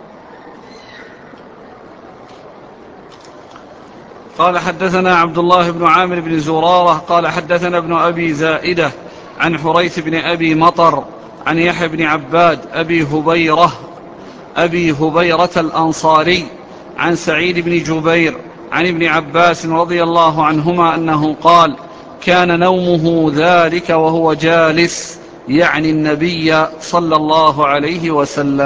قال حدثنا عبد الله بن عامر بن زرارة قال حدثنا ابن أبي زائدة عن حريث بن أبي مطر عن يحيى بن عباد أبي هبيرة أبي هبيرة الأنصاري عن سعيد بن جبير عن ابن عباس رضي الله عنهما أنه قال كان نومه ذلك وهو جالس، يعني النبي صلى الله عليه وسلم.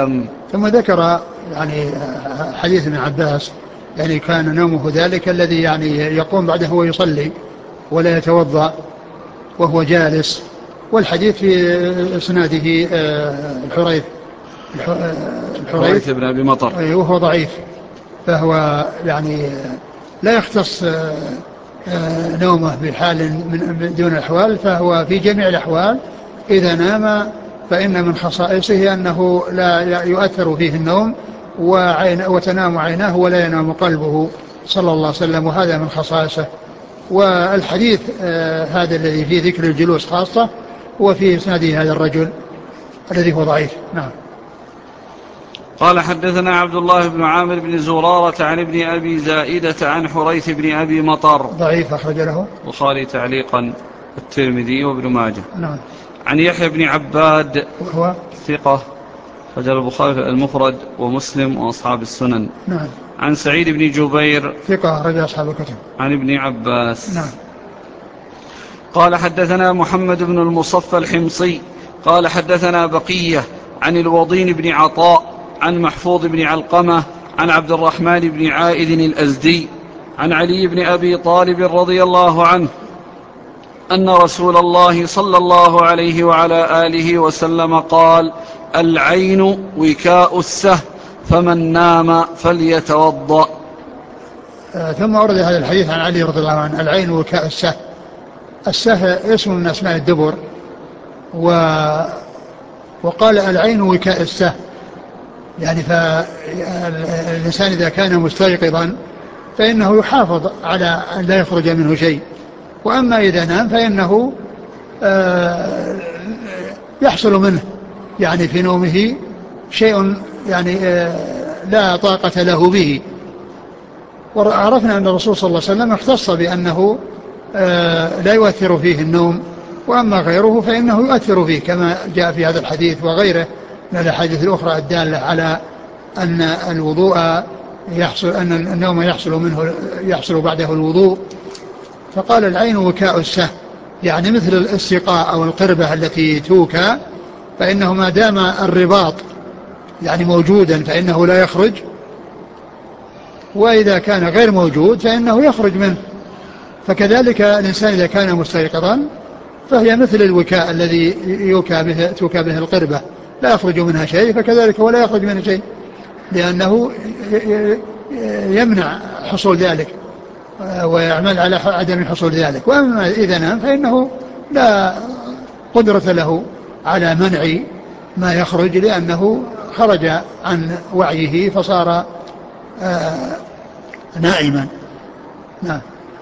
ثم ذكر يعني حديث ابن عباس يعني كان نومه ذلك الذي يعني يقوم بعده ويصلي ولا يتوضأ وهو جالس. والحديث في إسناده الحريث الحريث بن أبي مطر وهو ضعيف، فهو يعني لا يختص نومه بحال من دون الأحوال، فهو في جميع الأحوال إذا نام فإن من خصائصه أنه لا يؤثر فيه النوم وعين وتنام عيناه ولا ينام قلبه صلى الله عليه وسلم، وهذا من خصائصه. والحديث آه هذا الذي فيه ذكر الجلوس خاصة وفي إسناده هذا الرجل الذي هو ضعيف. نعم. قال حدثنا عبد الله بن عامر بن زرارة عن ابن أبي زائدة عن حريث بن أبي مطر ضعيف أخرج له البخاري تعليقا الترمذي وابن ماجه. نعم. عن يحيى بن عباد وهو ثقة أخرج البخاري المفرد ومسلم وأصحاب السنن. نعم. عن سعيد بن جبير ثقة أخرج أصحاب الكتب. عن ابن عباس. نعم. قال حدثنا محمد بن المصفى الحمصي قال حدثنا بقية عن الوضين بن عطاء عن محفوظ بن علقمة عن عبد الرحمن بن عائذ الأزدي عن علي بن أبي طالب رضي الله عنه أن رسول الله صلى الله عليه وعلى آله وسلم قال: العين وكاء السه فمن نام فليتوضأ. آه ثم ورد هذا الحديث عن علي رضي الله عنه: العين وكاء السه. السه اسم من أسماء الدبر، و وقال العين وكاء السه، يعني فالإنسان إذا كان مستيقظا فإنه يحافظ على أن لا يخرج منه شيء، وأما إذا نام فإنه يحصل منه يعني في نومه شيء يعني لا طاقة له به. وعرفنا أن الرسول صلى الله عليه وسلم اختص بأنه لا يؤثر فيه النوم، وأما غيره فإنه يؤثر فيه كما جاء في هذا الحديث وغيره من الأحاديث الأخرى الدالة على أن الوضوء يحصل، أن النوم يحصل منه يحصل بعده الوضوء. فقال العين وكاء السه، يعني مثل الاستقاء أو القربة التي توكى، فإنه ما دام الرباط يعني موجودا فإنه لا يخرج، وإذا كان غير موجود فإنه يخرج منه. فكذلك الإنسان إذا كان مستيقظا فهي مثل الوكاء الذي يوكى به توكى به القربة، لا يخرج منها شيء، فكذلك ولا يخرج منها شيء، لأنه يمنع حصول ذلك ويعمل على عدم حصول ذلك. وأما إذا نام فإنه لا قدرة له على منع ما يخرج، لأنه خرج عن وعيه فصار نائما. نعم.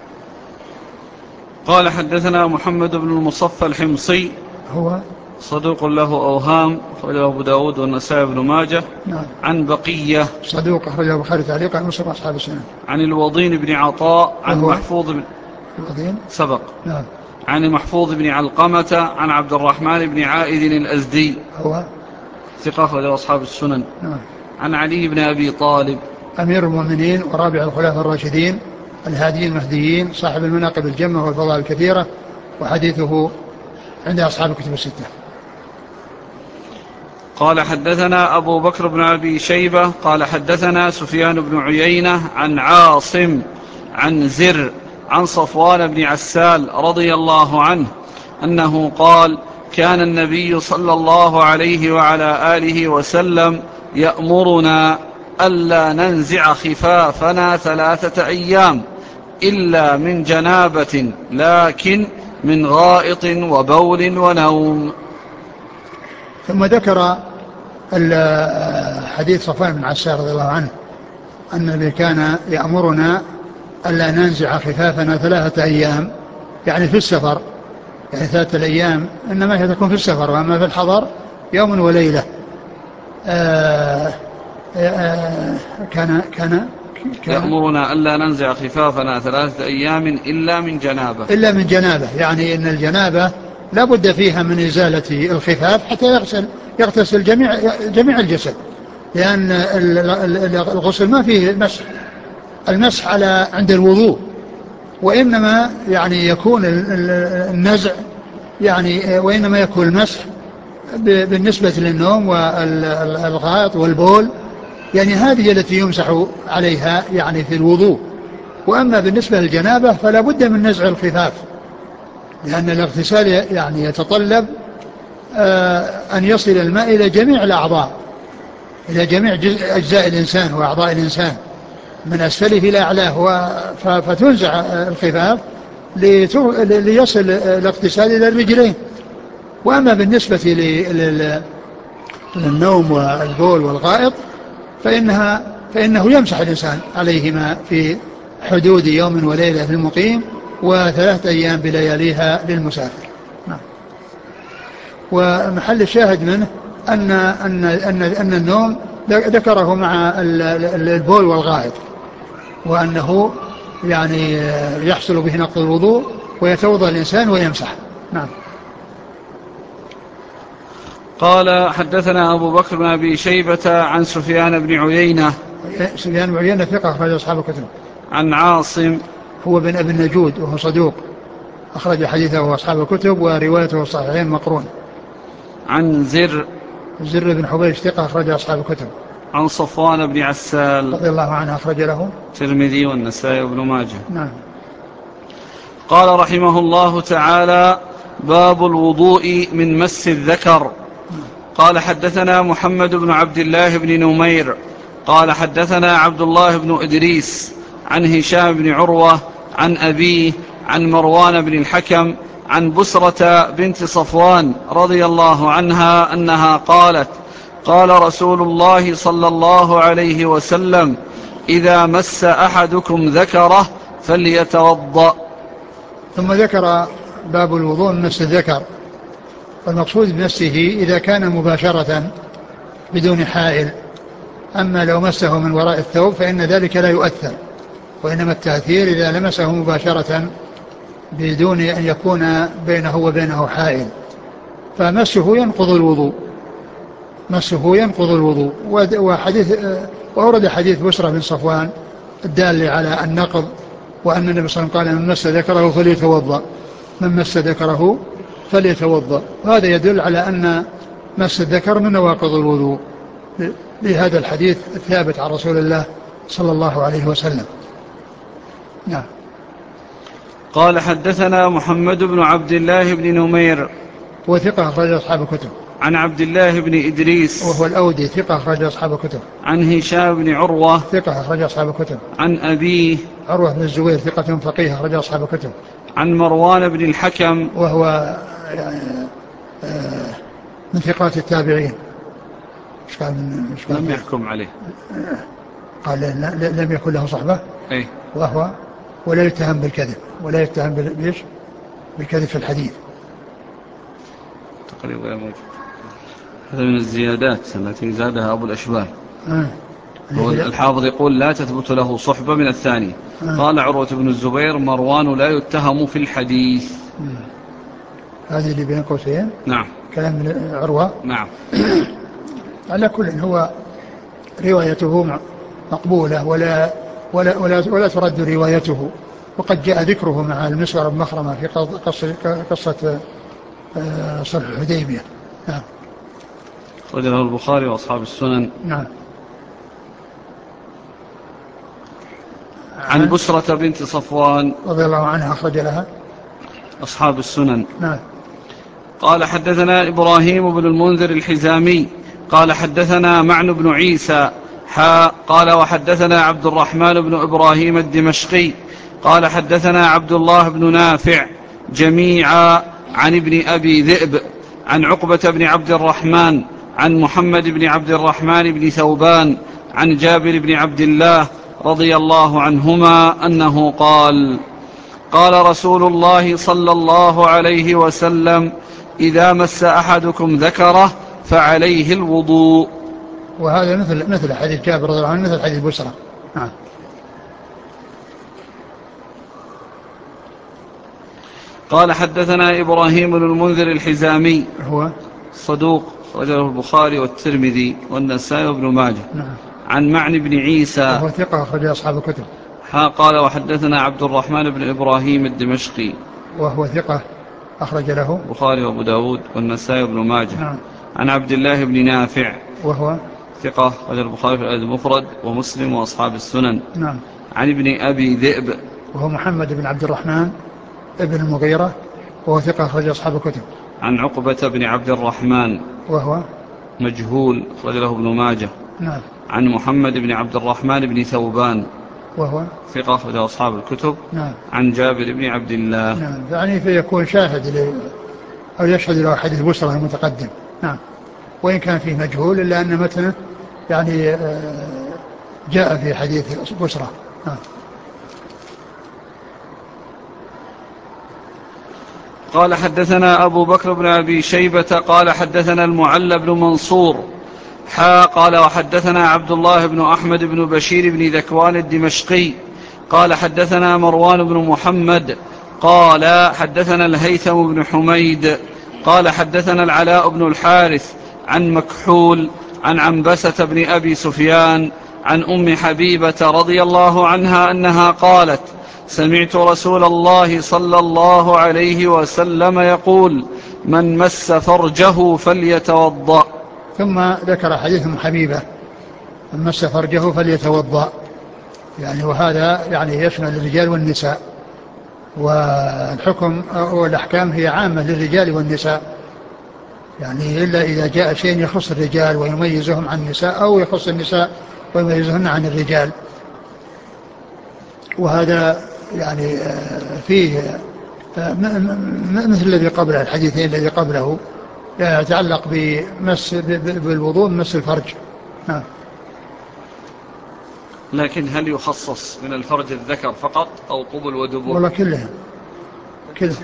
قال حدثنا محمد بن المصفى الحمصي هو صدوق له أوهام أخرجه أبو داود والنسائي بن ماجه. نعم. عن بقية صدوق أخرجه البخاري تعليقا ومسلم أصحاب السنن. عن الوضين بن عطاء عن محفوظ بن الوضين سبق. نعم. عن محفوظ بن علقمة عن عبد الرحمن بن عائذ الأزدي هو ثقة أخرجه أصحاب السنن. نعم. عن علي بن أبي طالب أمير المؤمنين ورابع الخلفاء الراشدين الهاديين المهديين صاحب المناقب الجمة والفضائل الكثيرة، وحديثه عند أصحاب الكتب الستة. قال حدثنا أبو بكر بن أبي شيبة قال حدثنا سفيان بن عيينة عن عاصم عن زر عن صفوان بن عسال رضي الله عنه أنه قال: كان النبي صلى الله عليه وعلى آله وسلم يأمرنا ألا ننزع خفافنا ثلاثة أيام إلا من جنابة، لكن من غائط وبول ونوم. ثم ذكر حديث صفوان بن عسال رضي الله عنه أن النبي كان يأمرنا ألا ننزع خفافنا ثلاثة أيام، يعني في السفر، يعني ثلاثة الأيام إنما هي تكون في السفر، وأما في الحضر يوم وليلة. آآ آآ كان كان يأمرنا ألا ننزع خفافنا ثلاثة أيام إلا من جنابة إلا من جنابة، يعني إن الجنابة لا بد فيها من إزالة الخفاف حتى يغسل يغتسل جميع جميع الجسد، لأن الغسل ما فيه مسح، المسح على عند الوضوء، وإنما يعني يكون النزع يعني وإنما يكون المسح بالنسبة للنوم والغائط والبول يعني هذه التي يمسح عليها يعني في الوضوء. وأما بالنسبة للجنابة فلا بد من نزع الخفاف، لأن الاغتسال يعني يتطلب أن يصل الماء إلى جميع الأعضاء، إلى جميع أجزاء الإنسان وأعضاء الإنسان من أسفله إلى أعلاه، فتنزع الخفاف ليصل الاغتسال إلى الرجلين. وأما بالنسبة للنوم والبول والغائط فإنها فإنه يمسح الإنسان عليهما في حدود يوم وليلة للمقيم وثلاثة أيام بلياليها للمسافر. نعم. ومحل الشاهد منه أن, أن, أن, أن النوم ذكره مع البول والغائط، وأنه يعني يحصل به نقض الوضوء ويتوضأ الإنسان ويمسح. نعم. قال حدثنا أبو بكر بن أبي شيبة عن سفيان بن عيينة. سفيان بن عيينة ثقة أخرج أصحاب الكتب. عن عاصم هو بن أبي النجود وهو صدوق أخرج حديثه أصحاب الكتب وروايته الصحيحين مقرون. عن زر زر بن حبيش ثقة أخرج أصحاب الكتب. عن صفوان بن عسال رضي الله عنه أخرج له الترمذي والنسائي وابن ماجه. نعم. قال رحمه الله تعالى: باب الوضوء من مس الذكر. قال حدثنا محمد بن عبد الله بن نمير قال حدثنا عبد الله بن إدريس عن هشام بن عروة عن أبيه عن مروان بن الحكم عن بسرة بنت صفوان رضي الله عنها أنها قالت: قال رسول الله صلى الله عليه وسلم: إذا مس أحدكم ذكره فليتوضأ. ثم ذكر باب الوضوء من مس الذكر، والمقصود بمسه إذا كان مباشرة بدون حائل. أما لو مسه من وراء الثوب فإن ذلك لا يؤثر، وإنما التأثير إذا لمسه مباشرة بدون أن يكون بينه وبينه حائل، فمسه ينقض الوضوء مسه ينقض الوضوء. وحديث وأورد حديث بسرة بن صفوان الدال على النقض، وأن النبي صلى الله عليه وسلم قال: من مس ذكره فليتوضأ من مس ذكره فليتوضأ. وهذا يدل على أن مس الذكر من نواقض الوضوء لهذا الحديث الثابت عن رسول الله صلى الله عليه وسلم. نعم. قال حدثنا محمد بن عبد الله بن نمير وثقة أخرج أصحاب الكتب. عن عبد الله بن إدريس وهو الأودي ثقة أخرج أصحاب الكتب. عن هشام بن عروة ثقة أخرج أصحاب الكتب. عن أبيه عروة بن الزبير ثقة فقيه أخرج أصحاب الكتب. عن مروان بن الحكم وهو يعني من ثقات التابعين. لم يحكم عليه، قال لم يكن له صحبة. أي. وهو ولا يتهم بالكذب ولا يتهم بالإيش بالكذب في الحديث. تقريبا موجود. هذا من الزيادات التي زادها أبو الأشبال. آه. الحافظ يقول: لا تثبت له صحبة من الثاني. آه. قال عروة بن الزبير: مروان لا يتهم في الحديث. هذه اللي بين قوسين. نعم. كلام عروة. نعم. على كل هو روايته مقبولة ولا ولا ولا, ولا ترد روايته. وقد جاء ذكره مع المسور بن مخرمة في قصة قصة صلح الحديبية. نعم. وجده البخاري وأصحاب السنن. نعم. عن, عن بسرة بنت صفوان رضي الله عنها أخرج لها أصحاب السنن. نعم. قال حدثنا إبراهيم بن المنذر الحزامي قال حدثنا معن بن عيسى حا قال وحدثنا عبد الرحمن بن إبراهيم الدمشقي قال حدثنا عبد الله بن نافع جميعا عن ابن أبي ذئب عن عقبة بن عبد الرحمن عن محمد بن عبد الرحمن بن ثوبان عن جابر بن عبد الله رضي الله عنهما أنه قال: قال رسول الله صلى الله عليه وسلم: إذا مس أحدكم ذكره فعليه الوضوء. وهذا مثل مثل حديث جابر رضي الله عنه مثل حديث بسرة. نعم. قال حدثنا إبراهيم بن المنذر الحزامي هو صدوق رجله البخاري والترمذي والنسائي وابن ماجه. نعم. عن معن بن عيسى وهو ثقة أخرج أصحاب الكتب. قال وحدثنا عبد الرحمن بن إبراهيم الدمشقي وهو ثقة أخرج له البخاري وأبو داود والنسائي وابن ماجه. نعم. عن عبد الله بن نافع وهو ثقة أخرجه البخاري في الأدب المفرد ومسلم وأصحاب السنن. نعم. عن ابن أبي ذئب وهو محمد بن عبد الرحمن ابن المغيرة وهو ثقة أخرج أصحاب الكتب. عن عقبة بن عبد الرحمن وهو مجهول أخرج له ابن ماجه. نعم. عن محمد بن عبد الرحمن بن ثوبان وهو ثقة أخرج أصحاب الكتب. نعم. عن جابر بن عبد الله. نعم. يعني فيكون شاهد ل... أو يشهد له حديث بسرة المتقدم. نعم. وإن كان فيه مجهول إلا أن متنه يعني جاء في حديث بسرة. نعم. قال حدثنا أبو بكر بن أبي شيبة قال حدثنا المعلى بن منصور حا قال وحدثنا عبد الله بن أحمد بن بشير بن ذكوان الدمشقي قال حدثنا مروان بن محمد قال حدثنا الهيثم بن حميد قال حدثنا العلاء بن الحارث عن مكحول عن عنبسة بن أبي سفيان عن أم حبيبة رضي الله عنها أنها قالت سمعت رسول الله صلى الله عليه وسلم يقول من مس فرجه فليتوضأ. ثم ذكر حديث أم حبيبة من مس فرجه فليتوضأ، يعني وهذا يعني يشمل الرجال والنساء، والحكم والأحكام هي عامة للرجال والنساء، يعني إلا إذا جاء شيء يخص الرجال ويميزهم عن النساء أو يخص النساء ويميزهن عن الرجال. وهذا يعني فيه مثل الذي قبله، الحديثين الذي قبله يتعلق بمس بالوضوء مس الفرج. نعم. لكن هل يخصص من الفرج الذكر فقط أو قبل ودبر؟ والله كلهم كلهم.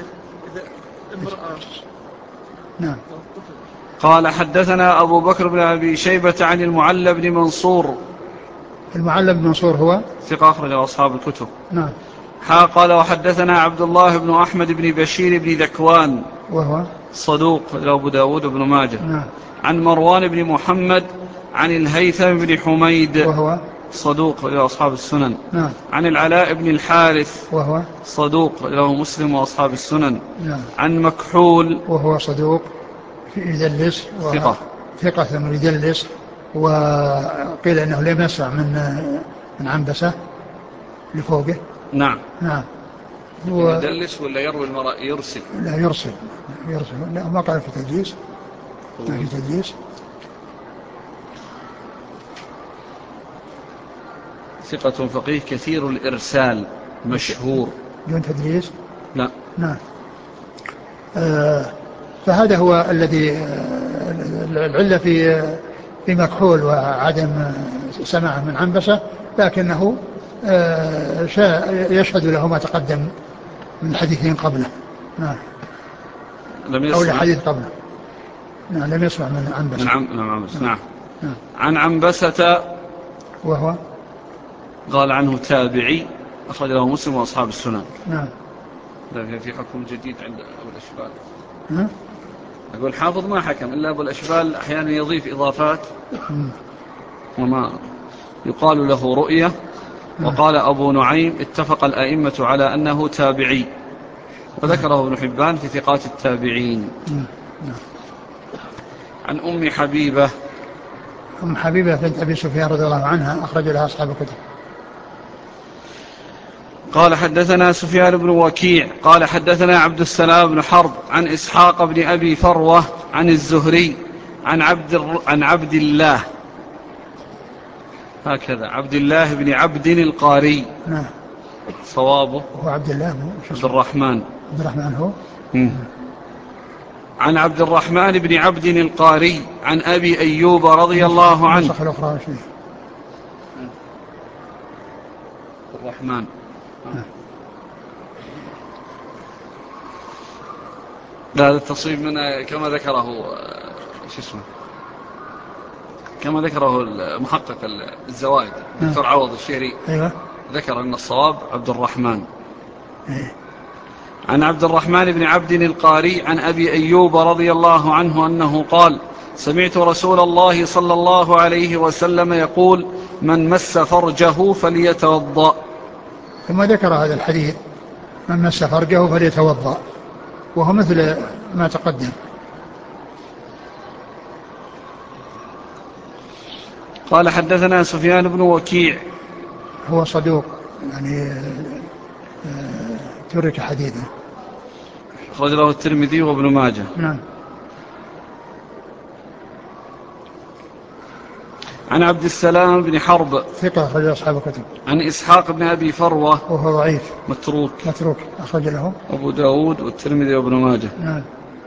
نعم. قال حدثنا أبو بكر بن أبي شيبة عن المعلى بن منصور. المعلى بن منصور هو ثقة أخرج أصحاب الكتب. نعم. حا قال وحدثنا عبد الله بن أحمد بن بشير بن ذكوان وهو صدوق أبو داود بن ماجه. نعم. عن مروان بن محمد عن الهيثم بن حميد وهو صدوق له أصحاب السنن. نعم. عن العلاء بن الحارث وهو صدوق له مسلم وأصحاب السنن. نعم. عن مكحول وهو صدوق يدلس ثقة ثقة يدلس، وقيل انه لم يسمع من من عنبسة لفوقه. نعم. نعم. و... يدلس ولا يروي المرأة يرسل؟ لا يرسل يرسل لا ما قال في تدليس، ما في تدليس. ثقة فقيه كثير الإرسال مشهور دون تدليس. لا. نعم. آه فهذا هو الذي آه العلة في في مكحول وعدم سماعه من عنبسة، لكنه آه يشهد له ما تقدم من الحديثين قبله. نعم. لم يسمع أو الحديث قبله. نعم لم يسمع من عنبسة. من عم... نعم. نعم. نعم. نعم. عن عنبسة وهو قال عنه تابعي أخرج له مسلم وأصحاب السنن. نعم. لكن في حكم جديد عند أبو الأشبال. ها؟ أقول حافظ ما حكم إلا أبو الأشبال أحيانا يضيف إضافات وما يقال له رؤية. وقال أبو نعيم اتفق الأئمة على أنه تابعي، وذكره ابن حبان في ثقات التابعين. عن أم حبيبة أم حبيبة بنت أبي سفيان رضي الله عنها أخرج لها أصحاب الكتب. قال حدثنا سفيان بن وكيع قال حدثنا عبد السلام بن حرب عن إسحاق بن أبي فروة عن الزهري عن عبد, الر... عن عبد الله هكذا عبد الله بن عبد القاري. نعم. صوابه هو عبد الله عبد الرحمن. عبد الرحمن هو مم. عن عبد الرحمن بن عبد القاري عن أبي أيوب رضي الله عنه. نسخ الأخرى شيء الرحمن. هذا التصويب من كما ذكره شو اسمه كما ذكره المحقق الزوائد دكتور عوض الشهري. أيوة. ذكر أن الصواب عبد الرحمن. أيه. عن عبد الرحمن بن عبد القاري عن أبي أيوب رضي الله عنه أنه قال سمعت رسول الله صلى الله عليه وسلم يقول من مس فرجه فليتوضأ. ثم ذكر هذا الحديث من مس فرجه فليتوضأ، وهو مثل ما تقدم. قال حدثنا سفيان بن وكيع هو صدوق يعني ترك حديثه. أخرج له الترمذي وابن ماجه. نعم. عن عبد السلام بن حرب ثقة أخرج أصحاب الكتب. عن إسحاق بن أبي فروة وهو ضعيف متروك متروك أخرج له أبو داود والترمذي وابن ماجه. نعم.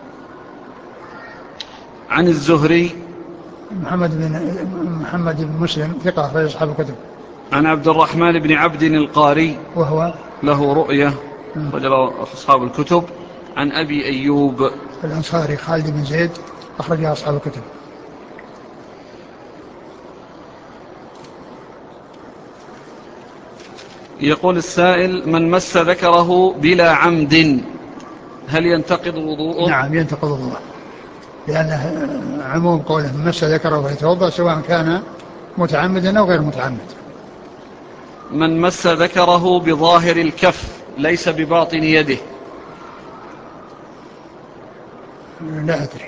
عن الزهري محمد بن محمد بن مسلم ثقة أخرج أصحاب الكتب. عن عبد الرحمن بن عبد القاري وهو له رؤية أخرج له أصحاب الكتب. عن أبي أيوب الأنصاري خالد بن زيد أخرج أصحاب الكتب. يقول السائل: من مس ذكره بلا عمد هل ينتقض وضوءه؟ نعم ينتقض وضوءه، لأنه عموم قوله من مس ذكره فيتوضأ سواء كان متعمدا أو غير متعمد. من مس ذكره بظاهر الكف ليس بباطن يده. لا أدري.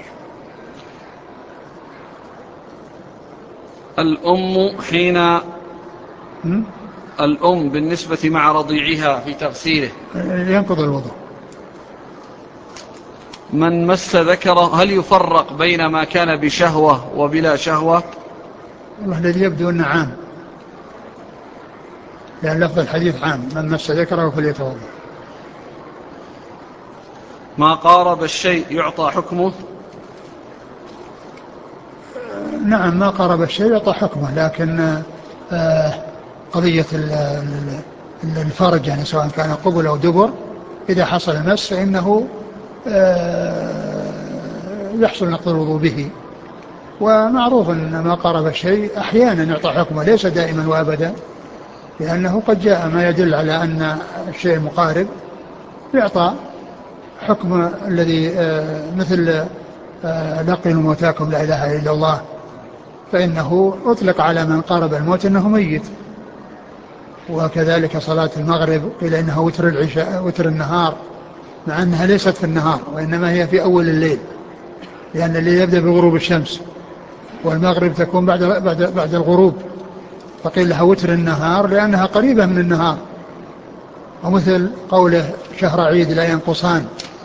الأم حين م? الأم بالنسبة مع رضيعها في تغسيله ينقض الوضوء. من مس ذكره هل يفرق بين ما كان بشهوة وبلا شهوة؟ والله الذي يبدو أنه عام، لأن لفظ الحديث عام: من مس ذكره فليتوضأ. ما قارب الشيء يعطى حكمه. نعم ما قارب الشيء يعطى حكمه، لكن آه قضية الفرج يعني سواء كان قبل أو دبر إذا حصل المس فإنه آه يحصل نقض الوضوء به. ومعروف أن ما قارب الشيء أحيانا يعطى حكمه ليس دائما وأبدا، لأنه قد جاء ما يدل على أن الشيء مقارب يعطى حكم الذي آه مثل آه لقنوا موتاكم لا إله إلا الله، فإنه أطلق على من قارب الموت أنه ميت. وكذلك صلاة المغرب قيل إنها وتر العشاء وتر النهار، مع أنها ليست في النهار وإنما هي في أول الليل، لأن الليل يبدأ بغروب الشمس والمغرب تكون بعد بعد بعد الغروب، فقيل لها وتر النهار لأنها قريبة من النهار. ومثل قوله شهر عيد لا ينقصان،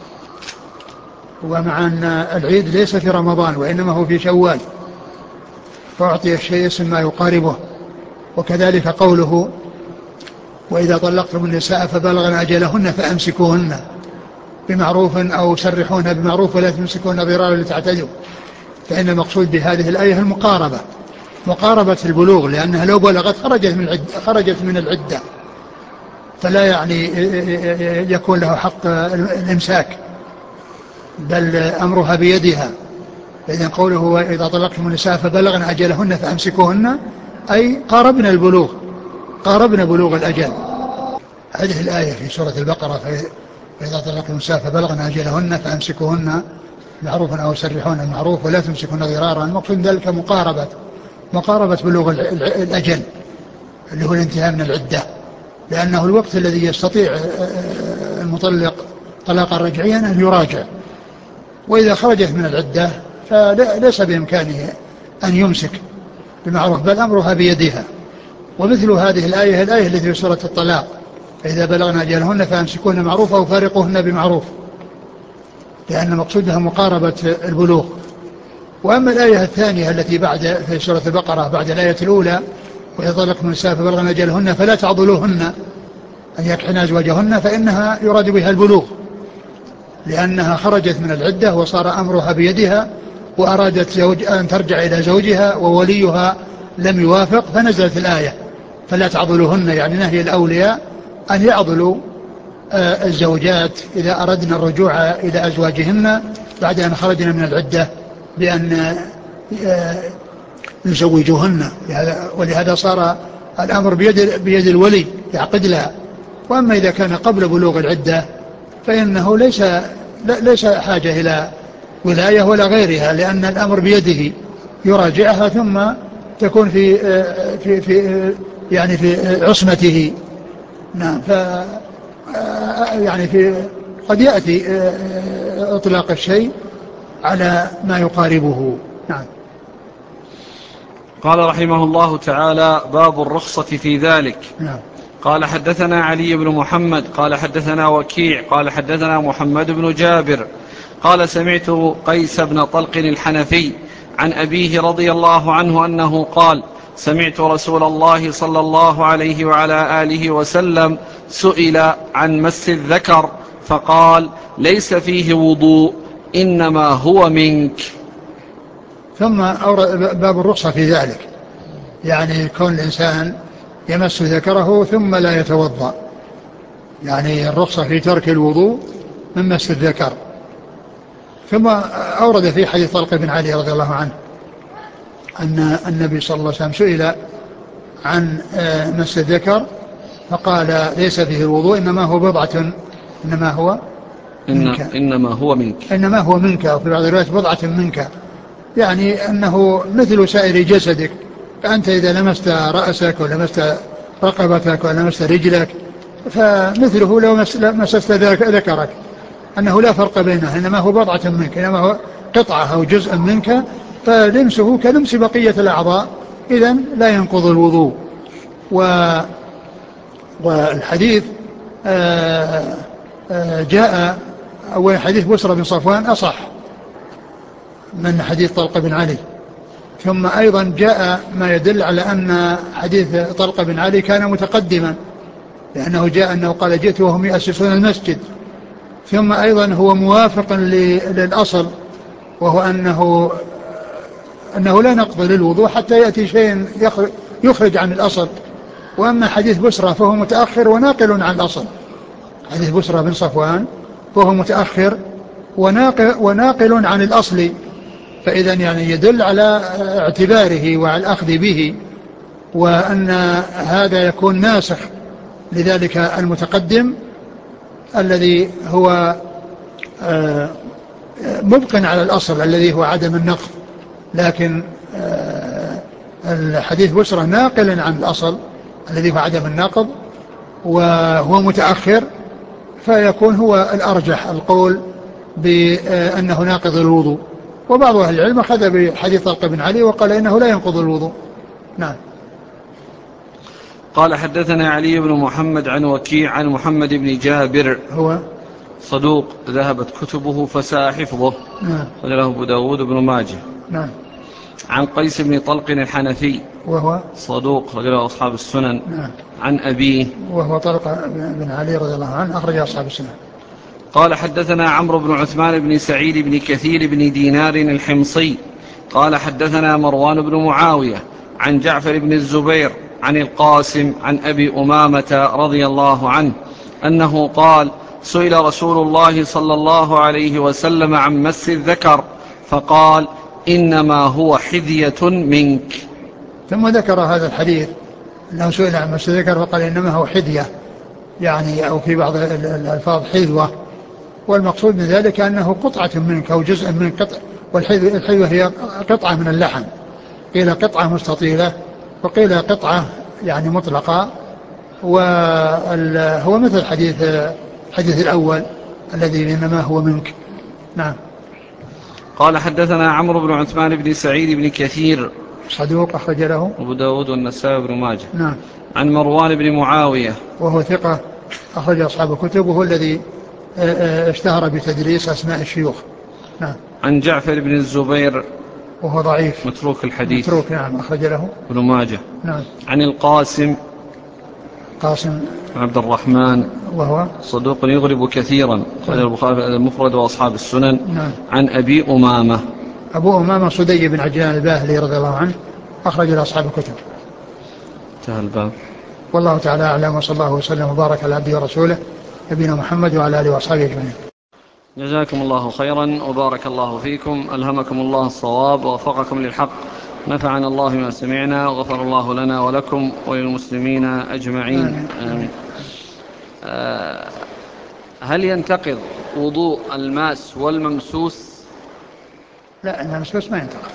ومع أن العيد ليس في رمضان وإنما هو في شوال، فأعطي الشيء اسم ما يقاربه. وكذلك قوله وإذا طلقتم النساء فبلغن أجلهن فأمسكوهن بمعروف أو سرحوهن بمعروف ولا تمسكوهن ضرارا لتعتدوا، فإن المقصود بهذه الآية المقاربة، مقاربة البلوغ، لأنها لو بلغت خرجت من العدة, خرجت من العدة فلا يعني يكون له حق الإمساك، بل أمرها بيدها. إذن قوله وإذا طلقتم النساء فبلغن أجلهن فأمسكوهن أي قاربنا البلوغ، قاربنا بلوغ الأجل. هذه الآية في سورة البقرة فإذا طلقتم النساء فبلغن أجلهن فأمسكوهن معروفا أو سرحوهن معروف ولا تمسكوهن ضرارا، المقصود ذلك مقاربة مقاربة بلوغ الأجل اللي هو الانتهاء من العدة، لأنه الوقت الذي يستطيع المطلق طلاقا رجعيا أن يراجع، وإذا خرجت من العدة فليس بإمكانه أن يمسك بمعروف بل أمرها بيدها. ومثل هذه الآية الآية التي في سورة الطلاق فإذا بلغنا أجلهن فأمسكوهن معروفا وفارقوهن بمعروف، لأن مقصودها مقاربة البلوغ. وأما الآية الثانية التي بعد في سورة البقرة بعد الآية الأولى وإذا طلقتم النساء فبلغن أجلهن فلا تعضلوهن أن يكحن أزواجهن، فإنها يراد بها البلوغ، لأنها خرجت من العدة وصار أمرها بيدها وأرادت زوج أن ترجع إلى زوجها ووليها لم يوافق، فنزلت الآية فلا تعضلوهن، يعني نهي الأولياء أن يعضلوا الزوجات إذا أردنا الرجوع إلى أزواجهن بعد أن خرجنا من العدة بأن يزوجوهن، ولهذا صار الأمر بيد, بيد الولي يعقد لها. وأما إذا كان قبل بلوغ العدة فإنه ليس ليس حاجة إلى ولاية ولا غيرها، لأن الأمر بيده يراجعها ثم تكون في في في يعني في عصمته. نعم. ف يعني في قد يأتي إطلاق الشيء على ما يقاربه. نعم. قال رحمه الله تعالى: باب الرخصة في ذلك. نعم. قال حدثنا علي بن محمد قال حدثنا وكيع قال حدثنا محمد بن جابر قال سمعت قيس بن طلق الحنفي عن أبيه رضي الله عنه أنه قال: سمعت رسول الله صلى الله عليه وعلى آله وسلم سئل عن مس الذكر فقال: ليس فيه وضوء إنما هو منك. ثم أورد باب الرخصة في ذلك، يعني كون الإنسان يمس ذكره ثم لا يتوضأ، يعني الرخصة في ترك الوضوء من مس الذكر. ثم أورد في حديث طلق بن علي رضي الله عنه أن النبي صلى الله عليه وسلم سئل عن مس الذكر فقال: ليس فيه الوضوء إنما هو بضعة إنما هو منك إن إنما هو منك إنما هو منك وفي بعض الروايات بضعة منك، يعني أنه مثل سائر جسدك، فأنت إذا لمست رأسك ولمست رقبتك ولمست رجلك فمثله لو مسست ذكرك، أنه لا فرق بينه، إنما هو بضعة منك، إنما هو قطعة أو جزء منك، فلمسه كلمس بقية الأعضاء، إذن لا ينقض الوضوء. و والحديث آآ آآ جاء أول حديث بسرى بن صفوان أصح من حديث طلق بن علي، ثم أيضا جاء ما يدل على أن حديث طلق بن علي كان متقدما، لأنه جاء أنه قال: جئت وهم يأسسون المسجد. ثم أيضا هو موافق للأصل، وهو أنه أنه لا نقض للوضوء حتى يأتي شيء يخرج عن الأصل. وأما حديث بسرى فهو متأخر وناقل عن الأصل، حديث بسرى بن صفوان فهو متأخر وناقل, وناقل عن الأصل، فإذا يعني يدل على اعتباره وعلى الأخذ به، وأن هذا يكون ناسخ لذلك المتقدم الذي هو مبق على الأصل الذي هو عدم النقض. لكن الحديث بسرى ناقل عن الأصل الذي هو عدم النقض وهو متأخر، فيكون هو الأرجح القول بأنه ناقض الوضوء. وبعض أهل العلم أخذ بحديث طلق بن علي وقال إنه لا ينقض الوضوء. نعم. قال حدثنا علي بن محمد عن وكيع عن محمد بن جابر هو صدوق ذهبت كتبه فساء حفظه. نعم. له أبو داود بن ماجه. نعم. عن قيس بن طلق الحنفي وهو صدوق له أصحاب السنن. نعم. عن أبيه وهو طلق بن علي رضي الله عنه أخرج أصحاب السنن. قال حدثنا عمرو بن عثمان بن سعيد بن كثير بن دينار الحمصي قال حدثنا مروان بن معاوية عن جعفر بن الزبير عن القاسم عن أبي أمامة رضي الله عنه أنه قال: سئل رسول الله صلى الله عليه وسلم عن مس الذكر فقال: إنما هو حذية منك. ثم ذكر هذا الحديث أنه سئل عن مس الذكر فقال: إنما هو حذية، يعني أو في بعض الألفاظ حذوة، والمقصود من ذلك أنه قطعة منك أو جزء من قطع، والحذوة هي قطعة من اللحم، قيل قطعة مستطيلة وقيل قطعة يعني مطلقة، وهو مثل حديث حديث الأول الذي إنما هو منك. نعم. قال حدثنا عمرو بن عثمان بن سعيد بن كثير صدوق أخرج له أبو داود والنسائي بن ماجه. نعم. عن مروان بن معاوية وهو ثقة أخرج أصحاب الكتب، وهو الذي اشتهر بتدليس أسماء الشيوخ. نعم. عن جعفر بن الزبير وهو ضعيف متروك الحديث. متروك نعم أخرج له ابن ماجه. نعم. عن القاسم قاسم عبد الرحمن وهو صدوق يغرب كثيرا أخرج البخاري المفرد وأصحاب السنن. نعم. عن أبي أمامة أبو أمامة صدي بن عجلان الباهلي رضي الله عنه أخرج له أصحاب الكتب. انتهى الباب. والله تعالى أعلم، وصلى الله وسلم وبارك على عبده ورسوله نبينا محمد وعلى آله وأصحابه أجمعين. جزاكم الله خيرا وبارك الله فيكم، ألهمكم الله الصواب ووفقكم للحق، نفعنا الله ما سمعنا وغفر الله لنا ولكم وللمسلمين أجمعين آمين. آه هل ينتقض وضوء الماس والممسوس؟ لا، الممسوس ما ينتقض.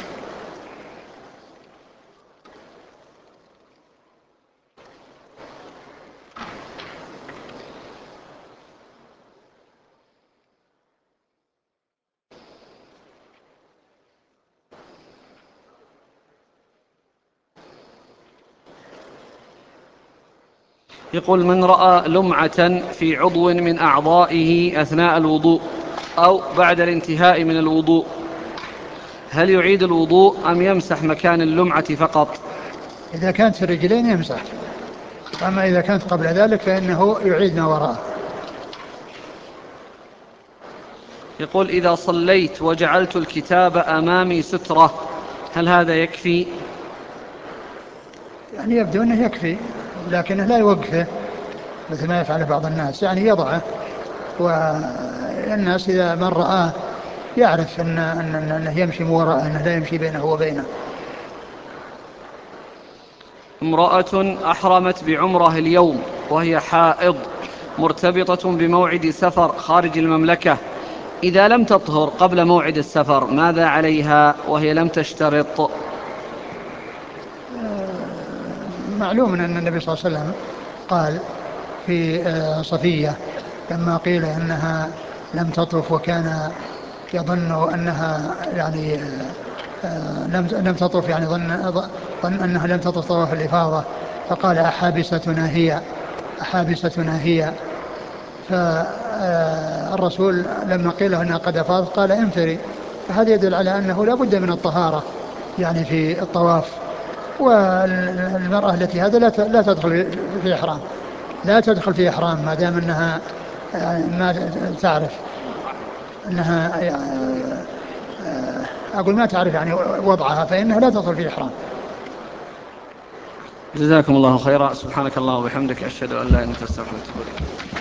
يقول: من رأى لمعة في عضو من أعضائه أثناء الوضوء أو بعد الانتهاء من الوضوء، هل يعيد الوضوء أم يمسح مكان اللمعة فقط؟ إذا كانت في الرجلين يمسح، أما إذا كانت قبل ذلك فإنه يعيد ما وراءه. يقول: إذا صليت وجعلت الكتاب أمامي سترة هل هذا يكفي؟ يعني يبدو أنه يكفي، لكنه لا يوقفه مثل ما يفعل بعض الناس، يعني يضعه، والناس إذا من رآه يعرف أن أنه يمشي من وراءه، أنه لا يمشي بينه وبينه. امرأة أحرمت بعمره اليوم وهي حائض مرتبطة بموعد سفر خارج المملكة، إذا لم تطهر قبل موعد السفر ماذا عليها وهي لم تشترط؟ معلوم أن النبي صلى الله عليه وسلم قال في صفية لما قيل أنها لم تطف وكان يظن أنها يعني لم لم تطف، يعني ظن ظن أنها لم تطف طواف الإفاضة، فقال أحابستنا هي أحابستنا هي فالرسول لما قيل أنها قد أفاضت قال انفري، فهذا يدل على أنه لا بد من الطهارة يعني في الطواف. والمرأة التي هذا لا لا تدخل في إحرام، لا تدخل في إحرام ما دام أنها ما تعرف أنها، أقول ما تعرف يعني وضعها، فإنها لا تدخل في إحرام. جزاكم الله خيرا. سبحانك الله وبحمدك، أشهد أن لا إله إلا أنت، أستغفرك.